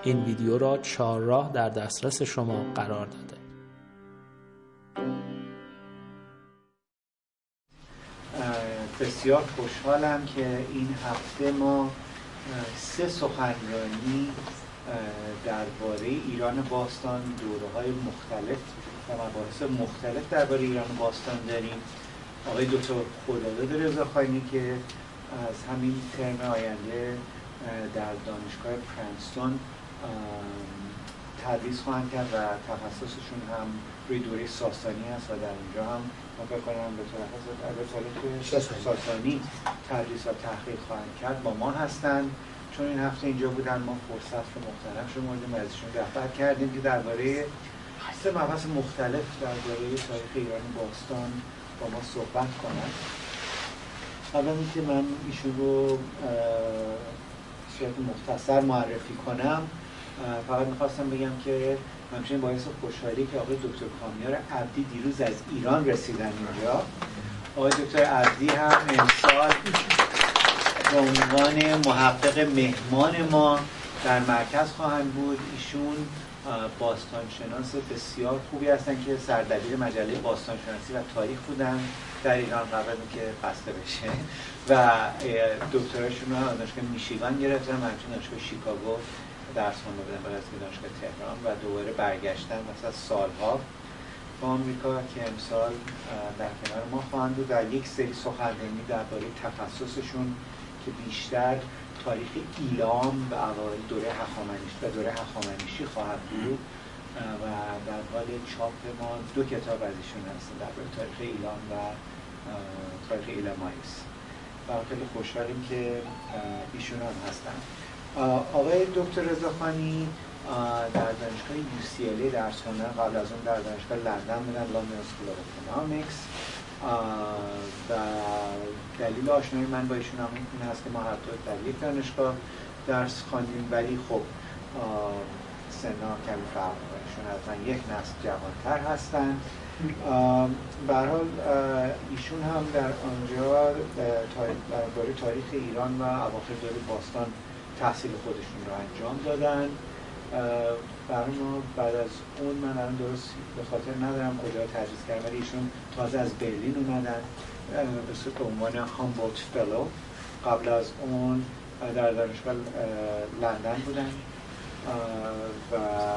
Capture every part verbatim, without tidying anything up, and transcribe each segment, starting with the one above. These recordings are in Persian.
این ویدیو را چهارراه در دسترس شما قرار داده. بسیار خوشحالم که این هفته ما سه سخنرانی درباره ایران باستان، دوره‌های مختلف و مباحث مختلف درباره ایران باستان داریم. آقای دکتر خداداد رضاخانی که از همین ترم آینده در دانشگاه پرنستون تدریس خواهند کرد و تخصصشون هم روی دوره ساسانی است و در اینجا هم ما بکنم به طرف ساسانی تدریس و تحقیق خواهند کرد. با ما هستند چون این هفته اینجا بودن. ما فرصت رو مختلف شمردیم و ازشون دعوت کردیم که درباره سه مبحث مختلف درباره تاریخ ایران باستان با ما صحبت کنند. اولا اینکه من ایشون رو صورت مختصر معرفی کنم، فقط میخواستم بگم که همچنین باعث خوشحالی که آقای دکتر کامیار عبدی دیروز از ایران رسیدن اینجا. آقای دکتر عبدی هم امسال به عنوان محقق مهمان ما در مرکز خواهند بود. ایشون باستانشناس بسیار خوبی هستن که سردبیر مجله باستانشناسی و تاریخ بودن در ایران قبل از اینکه بسته بشه و دکتراشون رو از دانشگاه میشیگان گرفتن و همچنین دانشگاه شیکاگو درس خوانده بودن بعد از دانشگاه تهران و دوباره برگشتن مثلا سالها به آمریکا که امسال در کنار ما خواهند بود در یک سری سخنرانی درباره تخصصشون که بیشتر تاریخ ایلام و اوایل دوره هخامنشی و دوره هخامنشی خواهد بود و در حال چاپ ما دو کتاب از ایشون هستن درباره تاریخ ایلام و تاریخ ایلاماییس و خیلی خوشحالیم که ایشون هم هستن. آقای دکتر رضاخانی در دانشگاه یو سی ال ای درس خوندن، قبل از اون در دانشگاه لندن بودن، لندن اسکول آف اکونومیکس و دلیل آشنایی من با ایشون هم این هست که ما هر دو در یک دانشگاه درس خواندیم ولی خب سنا کمی فرق داره. ایشون از من یک نسل جوانتر هستن. به هر حال ایشون هم در آنجا درباره تاریخ ایران و اواخر دوره باستان تحصیل خودشون رو انجام دادن. برای ما بعد از اون من الان درست به خاطر ندارم کجا تدریس کردم ولی ایشون تازه از برلین اومدن به صورت به عنوان هامبولت فلو. قبل از اون در دانشگاه لندن بودن و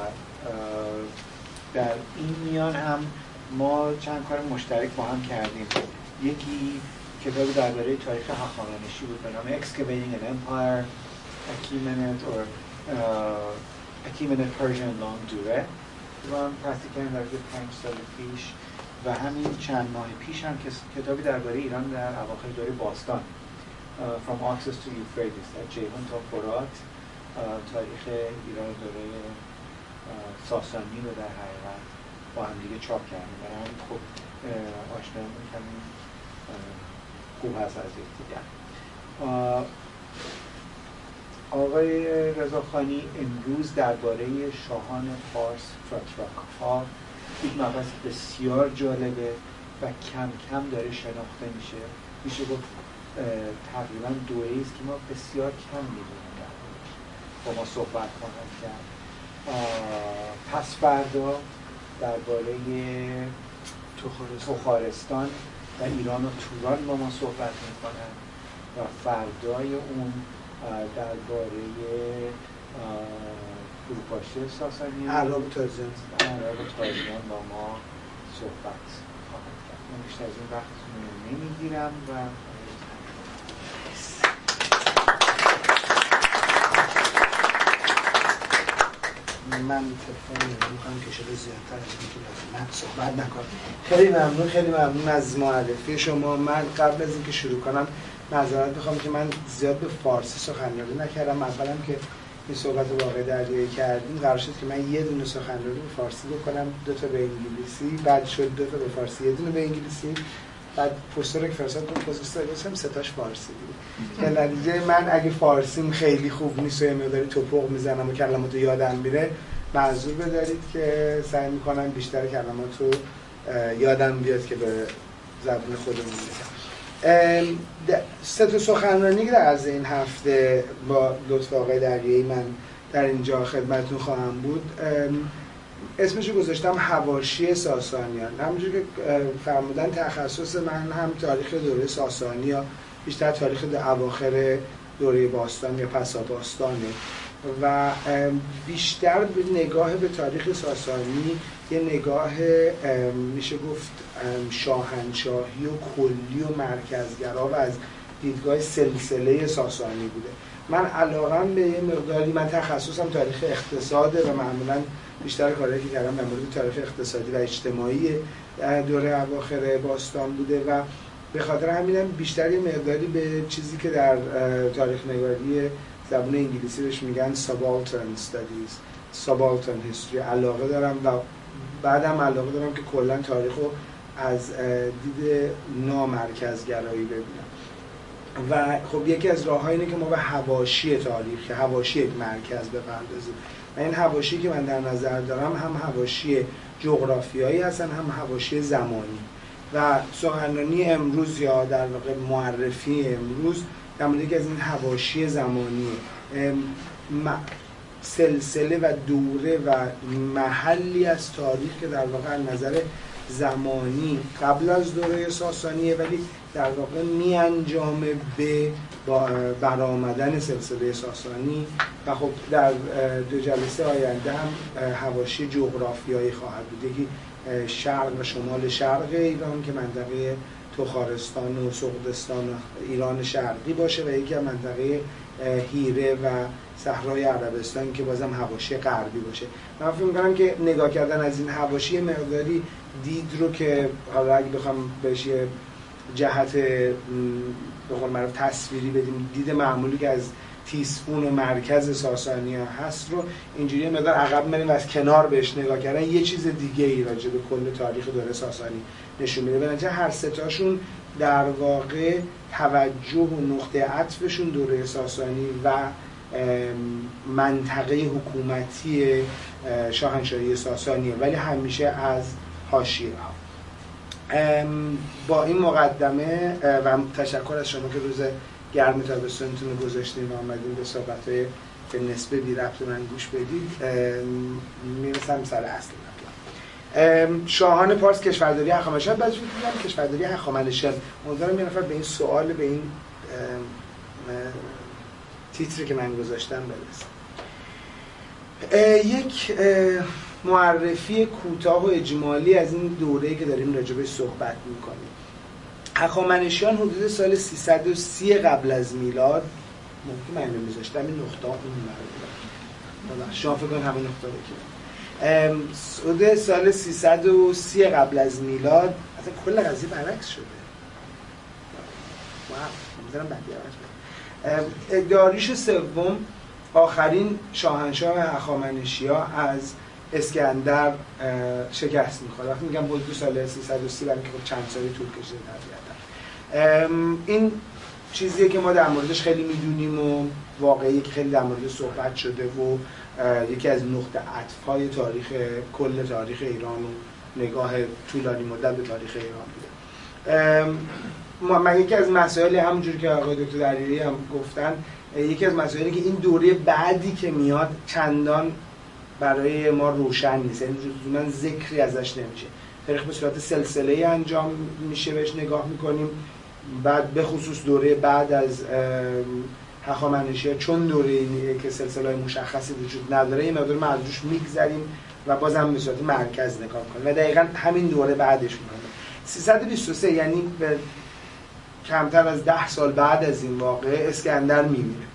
در این میان هم ما چند کار مشترک با هم کردیم. یکی کتابی درباره تاریخ هخامنشی بود به نام Excavating an Empire, Achaemenid or uh, Achaemenid Persian Long Durée رو هم تحصیل کردیم در پنج سال پیش و همین چند ماه پیش هم کتابی درباره ایران در اواخر دوره باستان uh, From Oxus to Euphrates از جیهون تا فرات تاریخ ایران دوره uh, ساسانی رو در حقیقت با هم دیگه چاپ کردیم و هم خب آشنا میکنیم خوب هست از یکدیگر. آقای رضاخانی امروز درباره شاهان فارس فترک‌ها یک مبحث بسیار جالبه و کم کم داره شناخته میشه. میشه گفت تقریبا دوره‌ای است که ما بسیار کم میدونیم درباره‌اش. با ما صحبت خواهند کرد. پس فردا درباره تخارستان و ایران و توران با ما صحبت میکنن و فردای اون درباره فروپاشی ساسانی اعراب تازیان اعراب تازیان با ما صحبت خواهند کرد. من بیشتر از این وقتتون رو نمیگیرم و من تلفن می‌کنم که شده زیادتر از اینکه لازم من صحبت نکنم. خیلی ممنون خیلی ممنون از معرفی شما. من قبل از اینکه شروع کنم معذرت می‌خوام که من زیاد به فارسی سخنرانی نکردم. اولم که این صحبت واقع دریایی کردیم قرار شد که من یه دونه سخنرانی به فارسی بکنم، دو تا به انگلیسی، بعد شد دو تا به فارسی، یه دونه به انگلیسی، بعد پوستر که فرستاد بود پوستر گفتم سه تاش فارسی بود. در نتیجه من اگه فارسیم خیلی خوب نیست و یه مقداری توپق میزنم و کلماتو یادم میره معذور بدارید که سعی میکنم بیشتر کلمات رو یادم بیاد که به زبان خودمون بگم. سه تا سخنرانی که در عرض این هفته با لطف آقای دریایی من در اینجا خدمتتون خواهم بود. اسمشو گذاشتم حواشی ساسانیان. همونجور که فرمودن تخصص من هم تاریخ دوره ساسانی یا بیشتر تاریخ اواخر دوره باستان یا پسا باستانه و بیشتر به نگاه به تاریخ ساسانی یه نگاه میشه گفت شاهنشاهی و کلی و مرکزگرا و از دیدگاه سلسله ساسانی بوده. من علاقم به یه مقداری، من تخصصم تاریخ اقتصاده و معمولا بیشتر کاری که کردم در مورد تاریخ اقتصادی و اجتماعی دوره اواخر باستان بوده و به خاطر همینم بیشتر یه مقداری به چیزی که در تاریخ نگاری زبان انگلیسی بهش میگن subaltern studies subaltern history علاقه دارم و بعدم علاقه دارم که کلا تاریخ رو از دید نامرکزگرایی ببینم و خب یکی از راه‌ها اینه که ما به حواشی تاریخ که حواشی یک مرکز بپردازیم و این حواشی که من در نظر دارم هم حواشی جغرافیایی هستن هم حواشی زمانی و سخنرانی امروز یا در واقع معرفی امروز در مورد یکی از این حواشی زمانی سلسله و دوره و محلی از تاریخ که در واقع از نظر زمانی قبل از دوره ساسانیه ولی در واقع می انجامه به برآمدن سلسله ساسانی و خب در دو جلسه آینده هم حواشی جغرافیایی خواهد بود. یکی شرق و شمال شرق ایران که منطقه تخارستان و سغدستان و ایران شرقی باشه و یکی از منطقه هیره و صحرای عربستان که بازم حواشی غربی باشه. من فکر می‌کنم که نگاه کردن از این حواشی مقداری دید رو که حالا اگه بخوام بهش یه جهت به قول معروف تصویری بدیم، دید معمولی که از تیسفون و مرکز ساسانی‌ها هست رو اینجوری مقدار عقب بریم و از کنار بهش نگاه کردن یه چیز دیگه ای راجع به کل تاریخ دوره ساسانی نشون میده. بنابراین هر سه تاشون در واقع توجه و نقطه عطفشون دوره ساسانی و منطقه حکومتی شاهنشاهی ساسانیه ولی همیشه از حاشیه ها. با این مقدمه و تشکر از شما که روز گرم تابستونتون رو گذاشتین و آمدین به صحبت‌های به نسبه بی ربط من گوش بدید. میرسم سر اصل مطلب. شاهان پارس کشورداری هخامنشیان. بعضی میگن کشورداری هخامنشیان. امیدوارم یه نفر به این سوال به این تیتری که من گذاشتم برسه. یک معرفی کوتاه و اجمالی از این دوره‌ای که داریم راجع بهش صحبت می‌کنیم. هخامنشیان حدود سال سیصد و سی قبل از میلاد، ممکن من نمی‌ذاشتم این نقطه اون مرد شما فکر کنید همین نقطه بگیرم. حدود سال سیصد و سی قبل از میلاد اصلا کل قضیه برعکس شده. واو، می‌ذارم بعدی داریوش سوم آخرین شاهنشاه هخامنشی‌ها از اسکندر شکست می‌خوره. وقتی میگم بود دو سال سیصد و سی برای که خب چند سالی طول کشیده طبیعتاً. این چیزیه که ما در موردش خیلی میدونیم و واقعی که خیلی در موردش صحبت شده و یکی از نقطه عطف‌های تاریخ کل تاریخ ایران و نگاه طولانی مدت به تاریخ ایران بوده. من یکی از مسائل همونجوری که آقای دکتر دریری هم گفتن، یکی از مسائلی که این دوره بعدی که میاد چندان برای ما روشن نیست، یعنی لزوما ذکری ازش نمیشه. تاریخ به صورت سلسله‌ای انجام میشه، بهش نگاه میکنیم. بعد به خصوص دوره بعد از هخامنشی‌ها چون دوره‌ایه که سلسله‌های مشخصی وجود نداره، این مقدار معذورش میگذریم و بازم به صورت مرکز نگاه میکنیم و دقیقاً همین دوره بعدش میکنه. سیصد و بیست و سه یعنی به کمتر از ده سال بعد از این واقعه اسکندر میمیره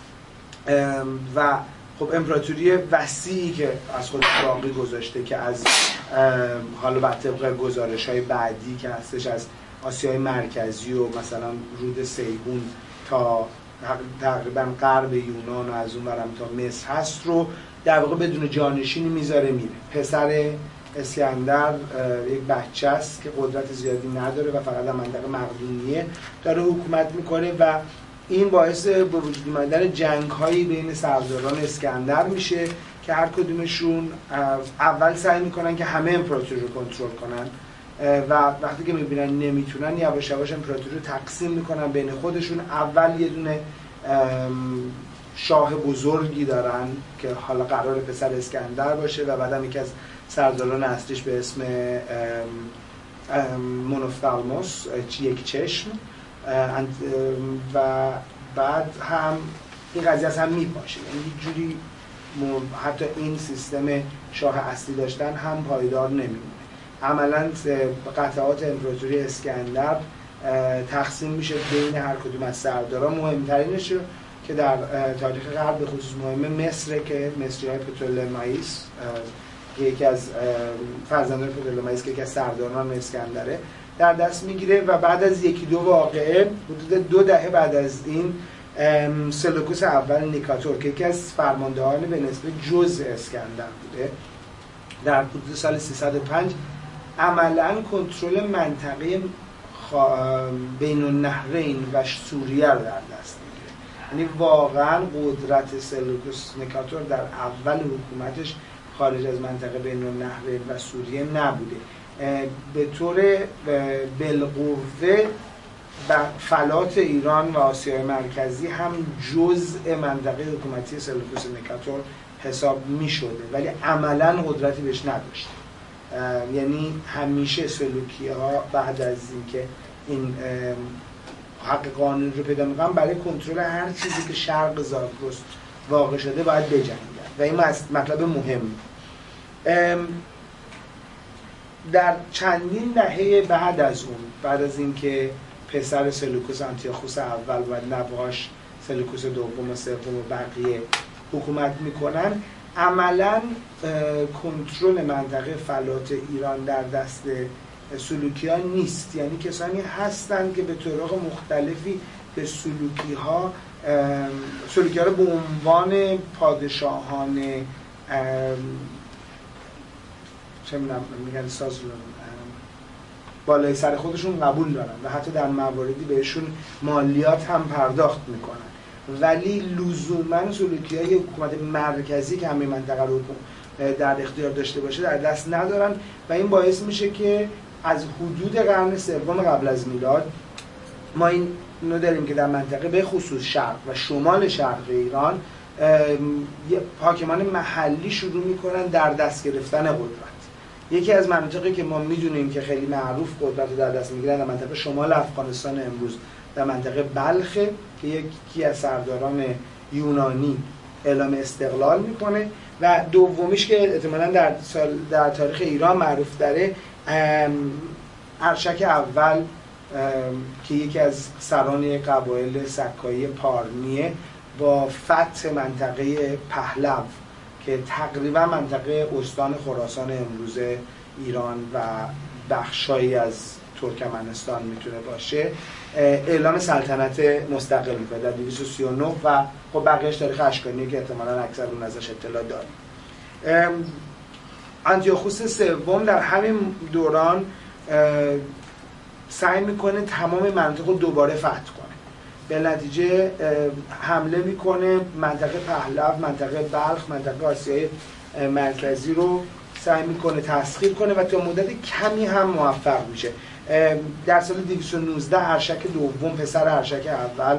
و خب امپراتوری وسیعی که از خود باقی گذاشته که از حالا بر طبق گزارش‌های بعدی که هستش از آسیای مرکزی و مثلا رود سیهون تا تقریبا غرب یونان و از اون ورم تا مصر هست رو در واقع بدون جانشینی میذاره میره. پسر اسکندر یک بچه است که قدرت زیادی نداره و فقط در منطقه مقدونیه داره حکومت میکنه و این باعث به وجود اومدن جنگ‌هایی بین سرداران اسکندر میشه که هر کدومشون اول سعی میکنن که همه امپراتوری رو کنترل کنن و وقتی که میبینن نمیتونن یواش یواش امپراتوری رو تقسیم میکنن بین خودشون. اول یه دونه شاه بزرگی دارن که حالا قرار پسر اسکندر باشه و بعدم یکی از سرداران اصلیش به اسم مونوفالموس یک چشم و بعد هم این قضیه از هم میپاشه، یعنی یک جوری حتی این سیستم شاه اصلی داشتن هم پایدار نمیمونه. عملا قطعات امپراتوری اسکندر تقسیم میشه بین هر کدوم از سرداران. مهمترینش که در تاریخ غرب به خصوص مهمه مصر که مصری‌های پتولمائیس که یکی از فرزندان پتولمائیس که یکی از سرداران اسکندره در دست میگیره و بعد از یکی دو واقعه حدود دو دهه بعد از این سلوکوس اول نیکاتور که یکی از فرماندهان به نسبت جزء اسکندر بوده در حدود سال سیصد و پنج عملاً کنترل منطقه بین النهرین و سوریه رو در دست میگیره. یعنی واقعاً قدرت سلوکوس نیکاتور در اول حکومتش خارج از منطقه بین النهرین و سوریه نبوده. به طور بالقوه فلات ایران و آسیای مرکزی هم جزء منطقه حکومتی سلوکوس نیکاتور حساب می شده ولی عملاً قدرتی بهش نداشته. یعنی همیشه سلوکی ها بعد از اینکه این حق قانون رو پیدا میکنن برای کنترل هر چیزی که شرق زاگرس واقع شده باید بجنگن و این مطلب مهم. در چندین دهه بعد از اون، بعد از اینکه پسر سلوکوس آنتیوخوس اول و نوه‌اش سلوکوس دوم و سوم و بقیه حکومت میکنن، عملاً کنترل منطقه فلات ایران در دست سلوکیان نیست. یعنی کسانی هستند که به طرق مختلفی به سلوکی ها سلوکی ها رو به عنوان پادشاهان چه میگن ساز بالای سر خودشون قبول دارن و حتی در مواردی بهشون مالیات هم پرداخت میکنن، ولی لزوما سلوکی های حکومت مرکزی که همه منطقه رو در اختیار داشته باشه در دست ندارن و این باعث میشه که از حدود قرن سوم قبل از میلاد ما این اینو داریم که در منطقه به خصوص شرق و شمال شرق ایران حاکمان محلی شروع میکنن در دست گرفتن قدرت. یکی از مناطقی که ما میدونیم که خیلی معروف قدرت رو در دست میگیرن در منطقه شمال افغانستان امروز، در منطقه بلخ که یکی از سرداران یونانی اعلام استقلال میکنه و دومیش که احتمالاً در سال در تاریخ ایران معروف داره ارشک اول که یکی از سران قبایل سکایی پارنیه با فتح منطقه پهلو که تقریبا منطقه استان خراسان امروز ایران و بخشایی از ترکمنستان میتونه باشه اعلام سلطنت مستقل میکنه در دویست و سی و نه و خب بقیهش تاریخ اشکانیه که احتمالاً اکثر اون ازش اطلاع داریم. آنتیوخوس سوم در همین دوران سعی میکنه تمام منطقه رو دوباره فتح کنه، به نتیجه حمله میکنه منطقه پهلو، منطقه بلخ، منطقه آسیای مرکزی رو سعی میکنه تسخیر کنه و تا مدت کمی هم موفق میشه. در سال دویست و نوزده ارشک دوم پسر ارشک اول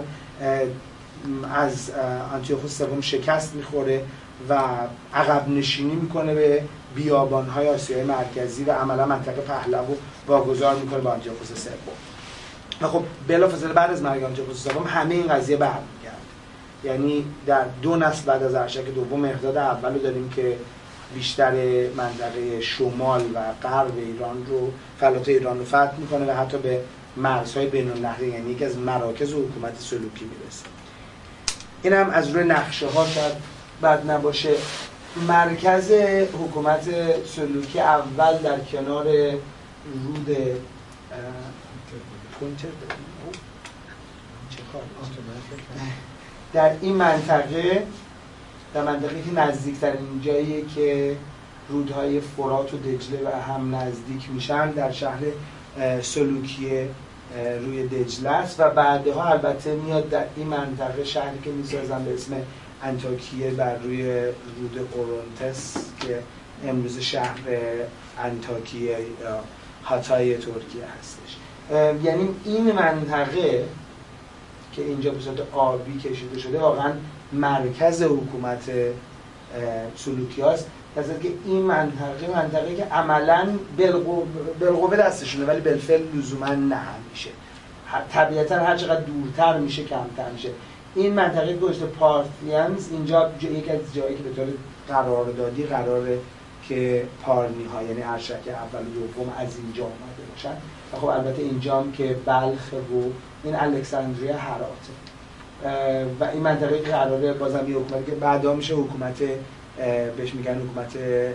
از آنتیوخوس سوم شکست میخوره و عقب نشینی میکنه به بیابانهای آسیای مرکزی و عملا منطقه پهلو رو واگذار میکنه به آنتیوخوس سوم. و خب بلافاصله بعد از مرگ آنتیوخوس سوم همه این قضیه برمیگرده. یعنی در دو نسل بعد از ارشک دوم مهرداد اول رو داریم که بیشتر منطقه شمال و غرب ایران رو فلات ایران رو فتح میکنه و حتی به مرزهای بین النهرین، یعنی یکی از مراکز حکومت سلوکی میرسه. این هم از روی نقشه ها شاید بد نباشه. مرکز حکومت سلوکی اول در کنار رود در این منطقه، در منطقه که نزدیکترین جاییه که رودهای فرات و دجله و هم نزدیک میشن در شهر سلوکی روی دجله است و بعدها البته میاد در این منطقه شهری که میسازن به اسم انطاکیه بر روی رود اورونتس که امروز شهر انطاکیه یا هاتای ترکیه هستش. یعنی این منطقه که اینجا به صورت آبی کشیده شده واقعا مرکز حکومت سلوکی هاست، در صورتی که این منطقه منطقه که عملاً بالقوه دستشونه ولی بالفعل لزوما نه همیشه، طبیعتاً هر چقدر دورتر میشه کمتر میشه. این منطقه گذشته پارتیانز اینجا یکی از جایی که به طور قراردادی قراره که پارنی ها یعنی ارشک اول و دوم از اینجا اومده باشن و خب البته اینجا هم که بلخ و این الکساندریا هراته و این منطقه که قراره بازم یه حکومتی که بعدا میشه حکومت بهش میگن حکومت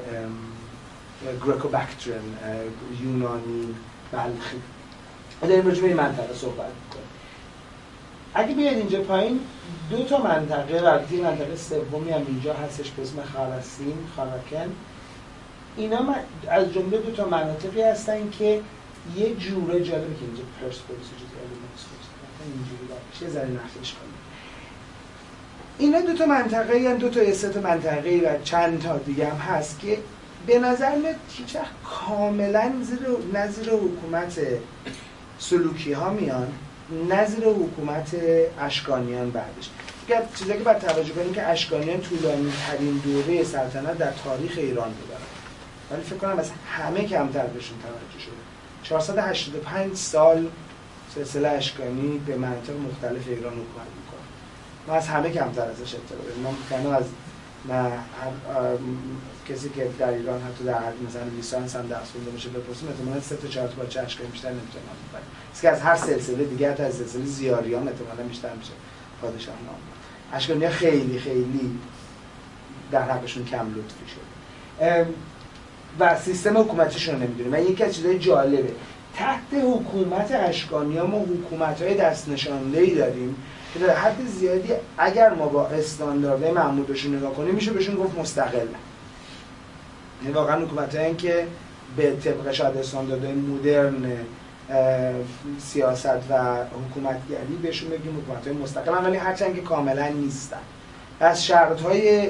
گریکو باکتریان یونانی بلخی. داریم راجع به این منطقه صحبت میکنیم. اگه بیاید اینجا پایین دو تا منطقه و البته منطقه سومی هم اینجا هستش به اسم خارسین خاراکن، اینا از جمله دو تا مناطقی هستن که یه جوره جالبه که اینجا پرسپولیس و چیزی اینجوری باشه، یه ذره نقشش کنیم. اینا دو تا منطقه یا دو تا استت منطقه‌ای و چند تا دیگه هم هست که به نظر میاد هیچ وقت کاملا زیر نظیر حکومت سلوکی ها میان، نظیر حکومت اشکانیان بعدش. دیگه چیزایی که باید توجه کنیم که اشکانیان طولانی ترین دوره سلطنت در تاریخ ایران دارن، ولی فکر کنم از همه کمتر بهشون توجه شده. چهارصد و هشتاد و پنج سال سلسله اشکانی به مناطق مختلف ایران حکومت میکنه. ما از همه کمتر ازش اطلاع داریم. ما ممکنه از نه کسی که در ایران حتی در حد مثلا لیسانس هم درس خونده باشه بپرسیم احتمالاً سه تا چهار تا بچه اشکانی بیشتر نمیتونه نام ببره. که از هر سلسله دیگه حتی از سلسله زیاریان احتمالاً بیشتر میشه پادشاه نام. اشکانی‌ها خیلی خیلی در حقشون کم لطفی شده. و سیستم حکومتیشون رو نمیدونیم. و یکی از چیزای جالبه تحت حکومت اشکانی‌ها ما حکومت‌های دست نشانده‌ای داریم که در حد زیادی اگر ما با استانداردهای محمودشون نگاه کنیم میشه بهشون گفت مستقل. یعنی واقعا حکومت‌هایی که به طبق شاید استانداردهای مدرن سیاست و حکومتگری بهشون بگیم حکومت‌های مستقل، ولی هرچند که کاملا نیستن. از شرط‌های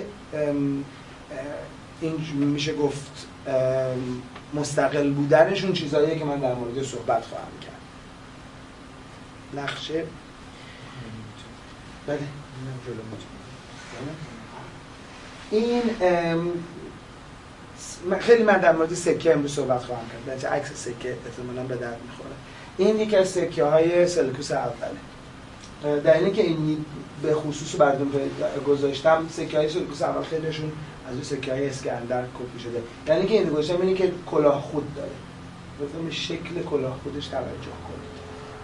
این میشه گفت مستقل بودنشون چیزاییه که من در مورد صحبت خواهم کرد. نقشه بله این خیلی من در مورد سکه امروز صحبت خواهم کرد. بچه عکس سکه احتمالاً به درد میخوره. این یکی از سکه های سلوکوس اوله. در اینه که این به خصوص براتون گذاشتم سکه های سلوکوس اول خیلیشون از اون سکه های اسکندر کپی شده. یعنی که این گذاشتم اینه که کلاه خود داره. لطفاً به شکل کلاه خودش توجه کنید.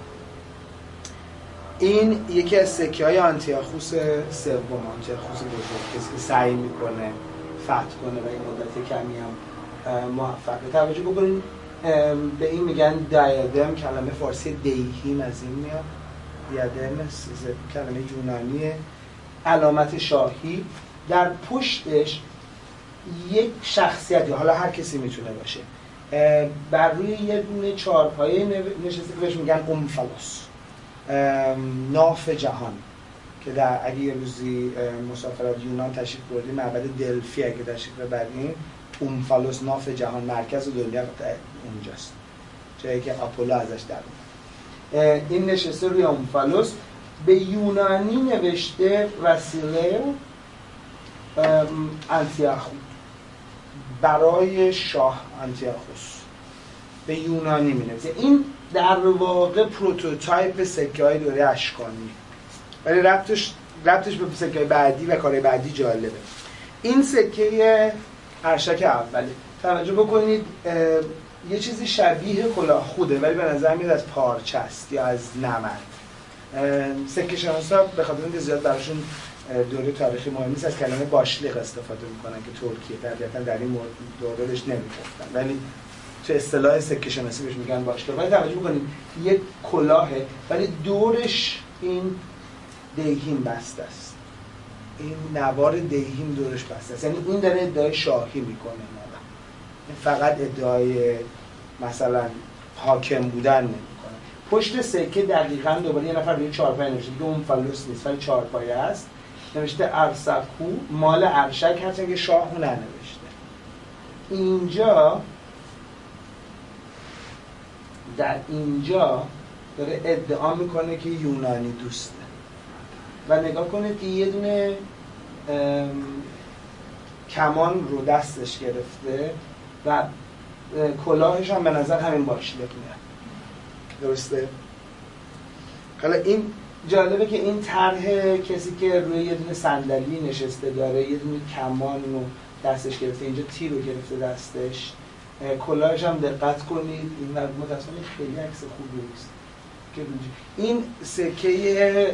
این یکی از سکه های آنتیاخوس سوم، آنتیاخوس بزرگ، کسی که سعی میکنه فتح کنه و این مدت کمی هم موفقه. توجه بکنید به این میگن دیادم، کلمه فارسی دیهیم از این میاد. دیادم کلمه یونانیه، علامت شاهی. در پشتش یک شخصیتی، حالا هر کسی میتونه باشه، بر روی یه دونه چهارپایه نشسته که بهش میگن اومفالوس، ناف جهان، که در اگه یه روزی مسافرات یونان تشریف بردیم معبد دلفی اگه تشریف ببریم، اومفالوس ناف جهان مرکز دنیا اونجاست، جایی که آپولو ازش در اومد. این نشسته روی اومفالوس. به یونانی نوشته وسیله انتیاخو، برای شاه انتیاخوس به یونانی می نویسه. این در واقع پروتوتایپ سکه های دوره اشکانی، ولی ربطش ربطش به سکه های بعدی و کارهای بعدی جالبه. این سکه ارشک اوله. توجه بکنید یه چیزی شبیه کلاه خوده ولی به نظر میاد از پارچه است یا از نمد. سکه شناسا به خاطر اینکه زیاد براشون دوره تاریخی مهم نیست از کلمه باشلیق استفاده میکنن که ترکیه طبیعتا در این دوره بهش نمیگفتن، ولی تو اصطلاح سکه شناسی بهش میگن باشلیق. ولی توجه بکنید یک کلاهه ولی دورش این دیهیم بسته است، این نوار دیهیم دورش بسته است. یعنی این داره ادعای شاهی میکنه، این فقط ادعای مثلا حاکم بودن نمیکنه. پشت سکه دقیقاً دوباره یه نفر روی چهارپایه نوشته که اون فالوس نیست ولی چهارپایه است، نوشته ارسکو مال ارشک، هرچند که شاهو ننوشته. اینجا در اینجا داره ادعا میکنه که یونانی دوسته و نگاه کنید که یه دونه کمان رو دستش گرفته و کلاهش هم به نظر همین باشیده میاد. درسته؟ حالا این جالبه که این طرح کسی که روی یه دونه صندلی نشسته داره، یه دونه کمان رو دستش گرفته، اینجا تیر رو گرفته دستش، کلاهش هم دقت کنید، این متاسفانه خیلی عکس خوبی نیست که این سکه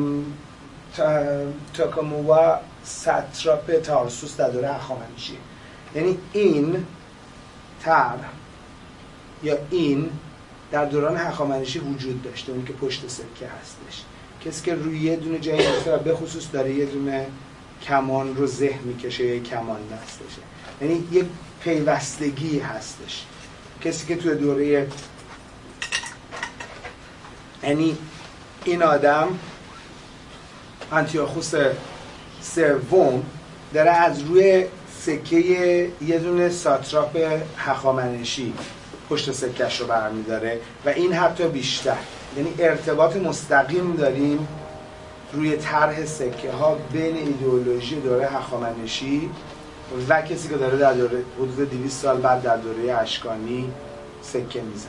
تاکامووا ساتراپ تارسوس در دوره هخامنشی، یعنی این طرح یا این در دوران هخامنشی وجود داشته، اونی که پشت سکه هستش، کسی که روی یه دونه جایی نشسته و به خصوص داره یه دونه کمان رو زه میکشه یا کمان دستشه، یعنی یک پیوستگی هستش. کسی که توی دوره، یعنی این آدم آنتیوخوس سوم داره از روی سکه یه دونه ساتراپ هخامنشی پشت سکه‌اش رو برمی‌داره و این حتی بیشتر، یعنی ارتباط مستقیم داریم روی طرح سکه ها بین ایدئولوژی دوره هخامنشی و کسی که داره در دوره حدود دویست سال بعد در دوره اشکانی سکه میزنه.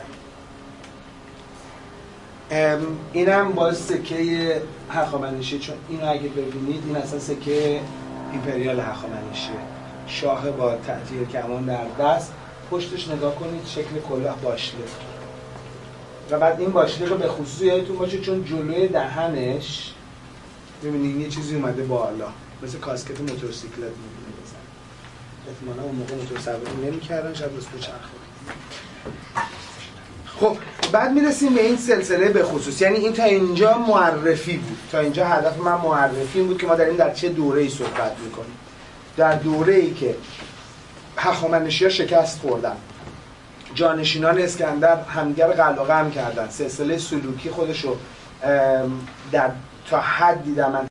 اینم باز سکه هخامنشی، چون اینو اگه ببینید این اصلا سکه ایمپریال هخامنشیه، شاه با تأثیر کمان در دست، پشتش نگاه کنید شکل کلاه باشلیق و بعد این باشلیق رو به خصوص یادتون باشه چون جلوی دهنش ببینید یه چیزی اومده بالا مثل کاسکت موتورسیکلت می‌بینه بزن. احتمالاً اون موقع موتور سواری نمی‌کردن، شاید واسه چرخه. خب بعد میرسیم به این سلسله به خصوص، یعنی این تا اینجا معرفی بود، تا اینجا هدف من معرفی این بود که ما داریم در چه دوره‌ای صحبت می‌کنیم. در دوره‌ای که هخامنشی‌ها شکست خوردن، جانشینان اسکندر همدیگر قلقه هم کردن، سلسله سلوکی خودشو در تا حدی در منطقه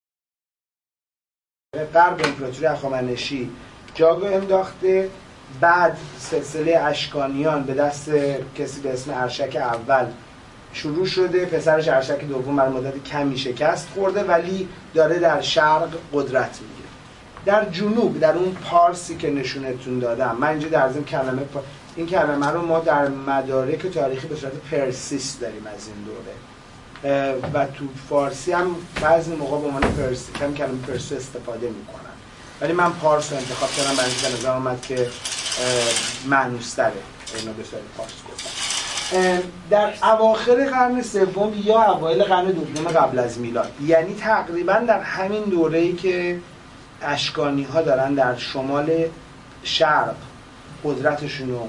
غرب امپراتوری هخامنشی جاگاه انداخته. بعد سلسله اشکانیان به دست کسی به اسم ارشک اول شروع شده، پسرش ارشک دوم بر مدت کمی شکست خورده ولی داره در شرق قدرت میگیره. در جنوب، در اون پارسی که نشونتون دادم، من اینجا در ضمن کلمه پا... این کلمه رو ما در مدارک تاریخی به صورت پرسیس داریم از این دوره و تو فارسی هم بعضی موقع به عنوان پرسی کم کلمه پرسو استفاده میکنن، ولی من پارس رو انتخاب کردم برای اینکه به نظر اومد که معنوس‌تره اینو به صورت پارس گفتم. در اواخر قرن سوم یا اوایل قرن دوم قبل از میلاد، یعنی تقریبا در همین دوره‌ای که اشکانی ها دارن در شمال شرق قدرتشون رو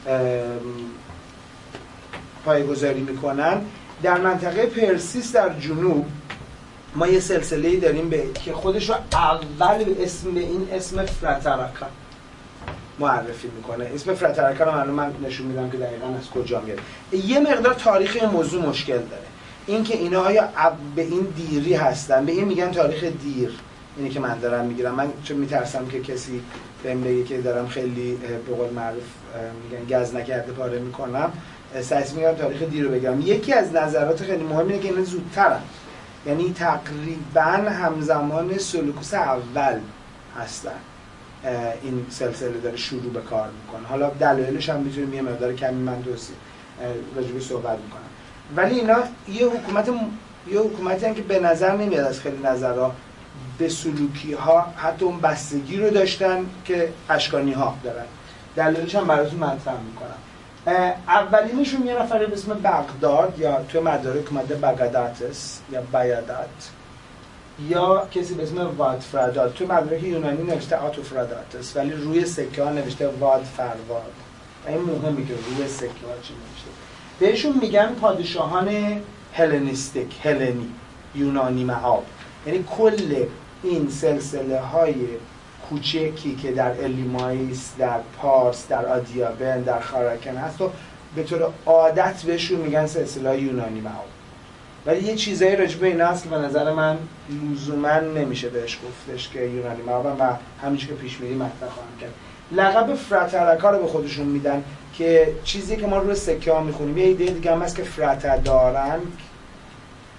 پایه‌گذاری میکنن، در منطقه پرسیس در جنوب ما یه سلسله‌ای داریم به که خودش رو اول به اسم به این اسم فراتراکا معرفی میکنه. اسم فراتراکا رو من نشون میدم که دقیقاً از کجا میاد. یه مقدار تاریخ این موضوع مشکل داره، این که اینا آیا به این دیری هستن، به این میگن تاریخ دیر. اینی که من دارم میگیرم، من چون میترسم که کسی بهم بگه که دارم خیلی به قول معروف میگن گز نکرده پاره میکنم، سعی میکنم تاریخ دیر رو بگم. یکی از نظرات خیلی مهم اینه که اینا زودترن، یعنی تقریبا همزمان سلوکوس اول هستن این سلسله داره شروع به کار میکنه. حالا دلایلش هم میتونیم یه مقدار کمی من توضیح راجع بهش صحبت میکنم، ولی اینا یه حکومت یه حکومتی هستن که به نظر نمیاد از خیلی نظرها به سلوکی ها حتی اون بستگی رو داشتن که اشکانی ها دارن. دلایلش هم براتون مطرح میکنم. اولینشون یه نفر به اسم بغداد یا تو مدارک اومده بغداتس یا بیادات، یا کسی به اسم وادفرادات. تو مدارک یونانی نوشته آتوفراداتس ولی روی سکه ها نوشته وادفرواد. این مهمه که روی سکه ها چی نوشته. بهشون میگن پادشاهان هلنیستیک، هلنی، یونانی معاب. یعنی کل این سلسله های کوچکی که در الیمایس، در پارس، در آدیابن، در خاراکن هست و به طور عادت بهشون میگن سلسله یونانی معاب. ولی یه چیزایی راجع به اینا هست که به نظر من لزوما نمیشه بهش گفتش که یونانی معابن و همینش که پیش میری مطرح خواهم کرد. لقب فراتراکا رو به خودشون میدن که چیزی که ما روی سکه ها میخونیم. یه ایده دیگه هم هست که فراتدارن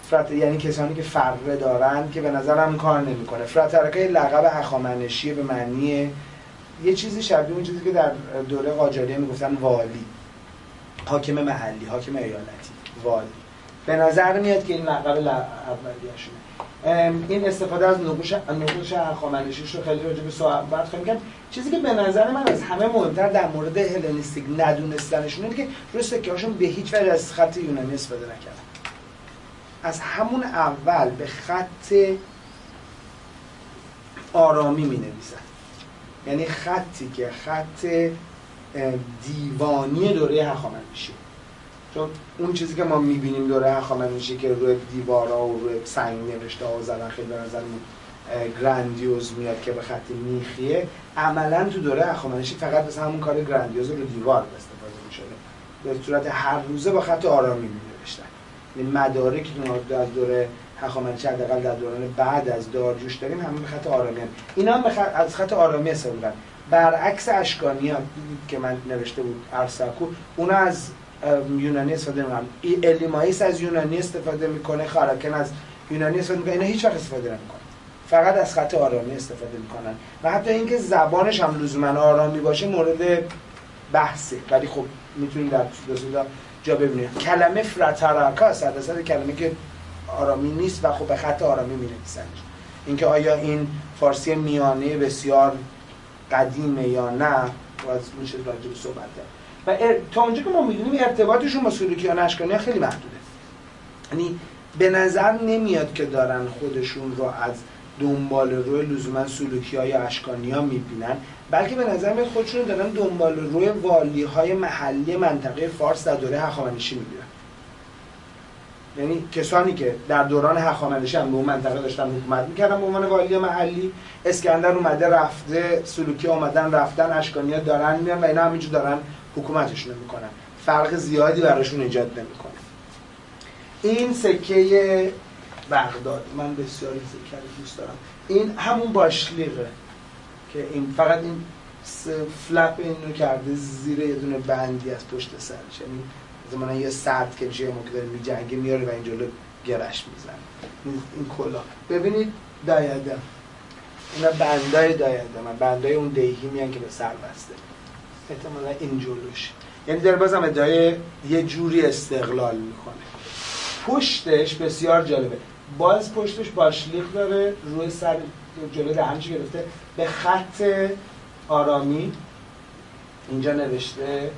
فرات یعنی کسانی که فره دارن که به نظرم کار نمیکنه. فراترکای لقب هخامنشی به معنی یه چیزی شبیه اون چیزی که در دوره قاجاریه میگفتن والی، حاکم محلی، حاکم ایالتی، والی. به نظر میاد که این لقب اولیه‌شونه. این استفاده از نقوش نقوش هخامنشیش رو خیلی راجع به صحبت خواهیم کرد. چیزی که به نظر من از همه مهمتر در مورد هلنیستیک ندونستنشون اینه که روی سکه‌هاشون به هیچ وجه از خط یونانی استفاده نکردن. از همون اول به خط آرامی می‌نویسن. یعنی خطی که خط دیوانی دوره هخامنشی، چون اون چیزی که ما می‌بینیم دوره هخامنشی که روی دیوارا و روی سنگ نوشته‌ها زدن خیلی به نظرمون گراندیوز میاد که به خط میخیه، عملاً تو دوره هخامنشی فقط واسه همون کار گراندیوز رو دیوار استفاده می‌شده. به صورت هر روزه با خط آرامی می‌نوشتن. این مدارکی که از دوره هخامنشی حداقل در دوران بعد از داریوش داریم همه به خط آرامی هستند. اینا هم خط... از خط آرامی استفاده می‌کنن. برعکس اشکانیان که من نوشته بود ارساکو، اونا از یونانی استفاده می‌کنن. الیماییس از یونانی استفاده می‌کنه، خاراکن از یونانی استفاده می‌کنه. اینا هیچ وقت استفاده نمی‌کنن. فقط از خط آرامی استفاده می‌کنن. و حتی اینکه زبانش هم لزوما آرامی باشه مورد بحثه. ولی خب می‌تونید در دوستا جا ببینید. کلمه فراتراکا صد درصد کلمه که آرامی نیست و خب به خط آرامی می‌نویسن. اینکه آیا این فارسی میانه بسیار قدیمه یا نه باز میشه راجع به صحبت کرد. و ار... تا اونجا که ما می‌دونیم ارتباطشون با سلوکیان اشکانیان خیلی محدوده. یعنی به نظر نمیاد که دارن خودشون رو از دنبال روی لزوما سلوکی‌های اشکانیان می‌بینن، بلکه به نظر میاد خودشون رو دارن دنبال روی والی‌های محلی منطقه فارس در دوره هخامنشی می‌بینن. یعنی کسانی که در دوران هخامنشی هم به اون منطقه داشتن حکومت می‌کردن به عنوان والی محلی، اسکندر اومده رفته، سلوکی اومدن رفتن، اشکانی‌ها دارن میان و اینا همینجور دارن حکومتشون می‌کنن. فرق زیادی براشون ایجاد نمی‌کنه. این سکه بغداد، من بسیار این سکه رو دوست دارم. این همون باشلیقه که این فقط این فلپ اینو کرده زیر یه دونه بندی از پشت سرش، یعنی زمانا یه سرد که میشه ما که داره میجنگه میاره و این جلو گرش میزنه. این, این کلا ببینید دایدم، اینا بندای دایدم، بندای اون دیهی میان که به سر بسته، احتمالا این جلوش، یعنی داره بازم ادعای یه جوری استقلال میکنه. پشتش بسیار جالبه، باز پشتش باشلیق داره، روی سر جلو دهنش گرفته، به خط آرامی اینجا نوشته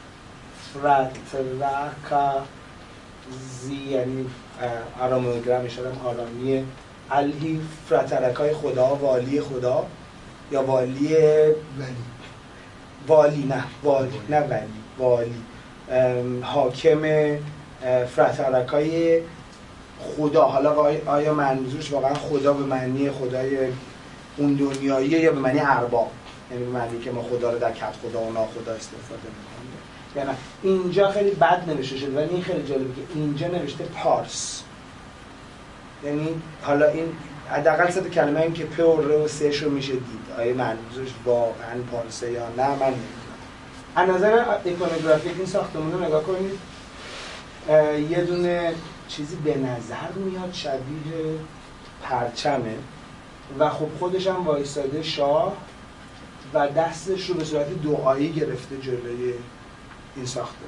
فراتراکا زی، یعنی آراموگرامش هم آرامی الهی، فراتراکای خدا، والی خدا یا والی ولی والی نه والی نه ولی والی حاکم فراتراکای خدا. حالا آیا منظورش واقعا خدا به معنی خدای اون دنیاییه یا به معنی ارباب، یعنی به معنی که ما خدا رو در کت خدا و ناخدا استفاده می‌کنیم؟ یعنی اینجا خیلی بد نوشته شده ولی این خیلی جالبه که اینجا نوشته پارس، یعنی حالا این حداقل صد کلمه این که پ و ر و سش رو میشه دید، آیا منظورش واقعا پارسه یا نه من نمیدونم. از نظر ایکونوگرافیک این ساختمون رو نگاه کنید، یه دونه چیزی به نظر میاد شبیه پرچمه و خب خودش هم وایساده شاه و دستش رو به صورت دعایی گرفته جلوی این ساختمون.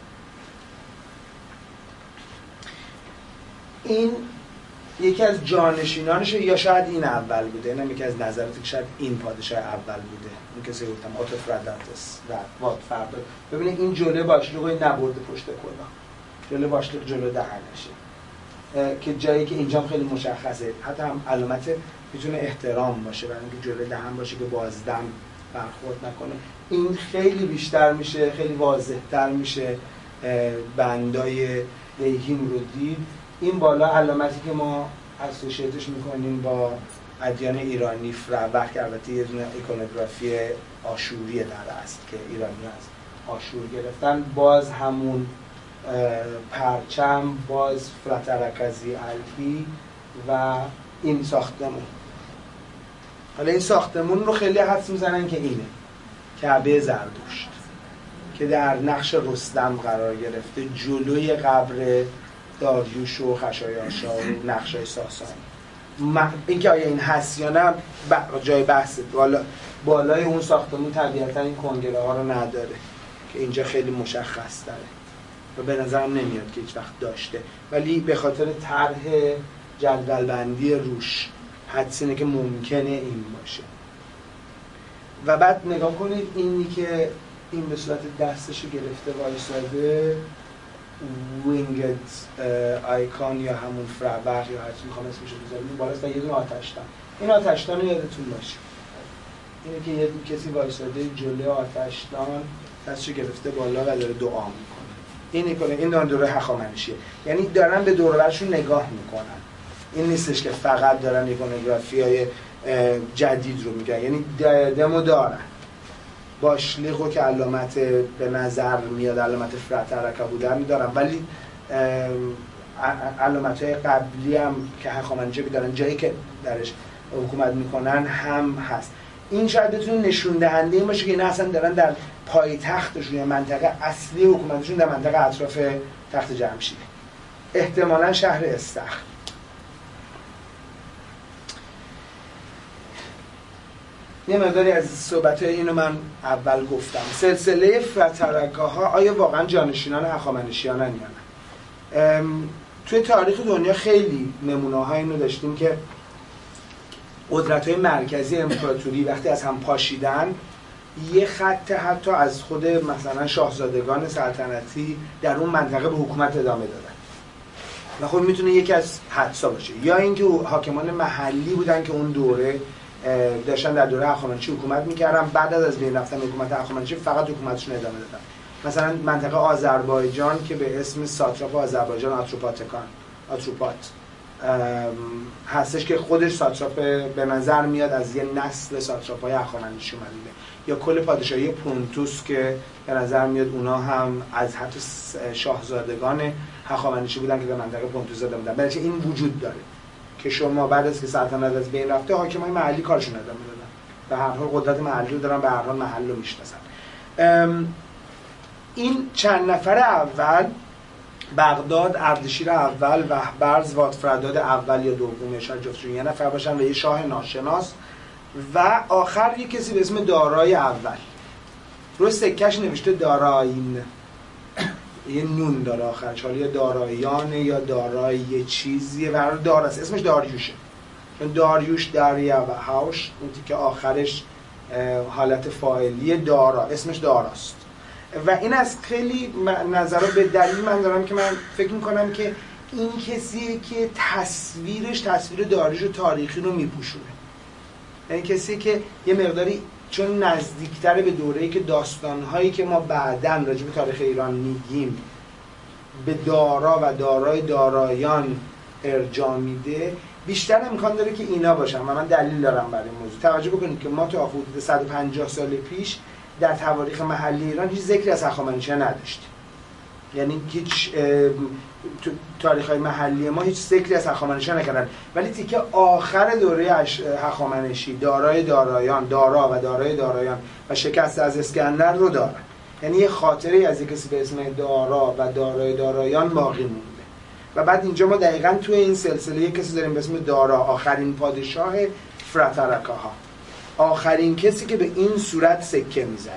این یکی از جانشینانشه یا شاید این اول بوده، اینم یکی از نظراتی که شاید این پادشاه اول بوده، این کسی گفتم آتوفراداتس و وات فردا. ببینید این جلوی باشلیقو نبرده پشت کلا، جلوی باشلیق جلو دهنشه که جایی که اینجا خیلی مشخصه، حتی هم علامت میتونه احترام باشه برای اینکه جلوی دهن باشه که بازدم برخورد نکنه. این خیلی بیشتر میشه، خیلی واضح‌تر میشه بندای دیهیم رو دید. این بالا علامتی که ما اسوسییتش میکنیم با ادیان ایرانی فروق، که البته یه دونه ایکونوگرافی آشوریه در است که ایرانی از آشور گرفتن، باز همون پرچم، باز فراتراکازی الهی و این ساختمون. حالا این ساختمون رو خیلی حدس میزنن که اینه کعبه زردشت که در نقش رستم قرار گرفته جلوی قبر داریوش و خشایارشا و نقشای ساسانی. اینکه آیا این هست یا نه جای بحثه. بالا بالای اون ساختمون طبیعتا این کنگره ها رو نداره که اینجا خیلی مشخص داره و به نظرم نمیاد که هیچ وقت داشته، ولی به خاطر طرح جدولبندی روش حدس اینه که ممکنه این باشه. و بعد نگاه کنید اینی که این به صورت دستشو گرفته وایساده، وینگد آیکان یا همون فراور یا هرچی میخوام اسمشو بذاریم این بالاست و یه دونه آتشدان. این آتشدان رو یادتون باشه، اینه که یه کسی وایساده جلوی آتشدان دستشو گرفته بالا و داره دعا میکنه. این کنه این دوران دوره هخامنشیه، یعنی دارن به دور و برشون نگاه میکنن. این نیستش که فقط دارن ایکونوگرافیای جدید رو میگن، یعنی دمو دارن. باشلیقو که علامت به نظر میاد علامت فراترکه بودن میدارن، ولی علامت‌های قبلی هم که هخامنشی دارن جایی که درش حکومت میکنن هم هست. این شاید بتونه نشون دهنده این باشه که اینا اصلا دارن در پایتختشون یا منطقه اصلی حکومتشون در منطقه اطراف تخت جمشیده، احتمالاً شهر استخر. یه مقداری از صحبت‌های اینو من اول گفتم. سلسله فراترکه ها آیا واقعا جانشینان هخامنشیانن یا نه؟ توی تاریخ دنیا خیلی نمونه‌های اینو داشتیم که قدرت‌های مرکزی امپراتوری وقتی از هم پاشیدن یه خط حتی از خود مثلا شاهزادگان سلطنتی در اون منطقه به حکومت ادامه دادن و خب میتونه یکی از حدسا باشه، یا اینکه حاکمان محلی بودن که اون دوره داشتن در دوره هخامنشی حکومت میکردن، بعد از از بین رفتن حکومت هخامنشی فقط حکومتشون ادامه دادن. مثلا منطقه آذربایجان که به اسم ساتراپ آذربایجان آتروپاتکان آتروپات هستش که خودش ساتراپ به نظر میاد از یه نسل ساتراپای هخامنشی اومده، یا کل پادشاهی پونتوس که به نظر میاد اونا هم از حتی شاهزادگان هخامنشی بودن که به منطقه پونتوس زاده بودن. بلکه این وجود داره که شما بعد از که سلطنت از بین رفته حاکمای محلی کارشون ادامه دادن، به هر حال قدرت محلی رو دارن، به هر حال محل رو میشناسن. این چند نفر اول، بغداد، اردشیر اول، وهبرز، وادفرداد اول یا دوم یا شاید جفتشون یه نفر باشن و یه شاه ناشناس و آخر یه کسی به اسم دارای اول. روی سکه‌اش نوشته داراین، یه نون داره آخرش، حالا یا دارایانه یا دارای یه چیزیه و داراست، اسمش داریوشه. چون داریوش، داریا و هاوش اون که آخرش حالت فاعلی دارا، اسمش داراست. و این از خیلی نظرها به دلیل من دارم که من فکر میکنم که این کسیه که تصویرش تصویر داریوش و تاریخی رو میپوشونه. یعنی کسی که یه مقداری چون نزدیکتر به دوره‌ای که داستان‌هایی که ما بعداً راجع به تاریخ ایران میگیم به دارا و دارای دارایان ارجاع میده، بیشتر امکان داره که اینا باشن و من دلیل دارم برای این موضوع. توجه بکنید که ما تا حدود صد و پنجاه سال پیش در تواریخ محلی ایران هیچ ذکری از هخامنشیان نداشتیم. یعنی هیچ تو تاریخ‌های محلی ما هیچ ذکری از هخامنشیان نکردن، ولی تیکه آخر دوره هخامنشی دارای دارایان، دارا و دارای دارایان و شکست از اسکندر رو دارن. یعنی یه خاطره از یک کسی به اسم دارا و دارای دارایان باقی مونده. و بعد اینجا ما دقیقاً توی این سلسله یک کسی داریم به اسم دارا، آخرین پادشاه فراترکه ها، آخرین کسی که به این صورت سکه میزنه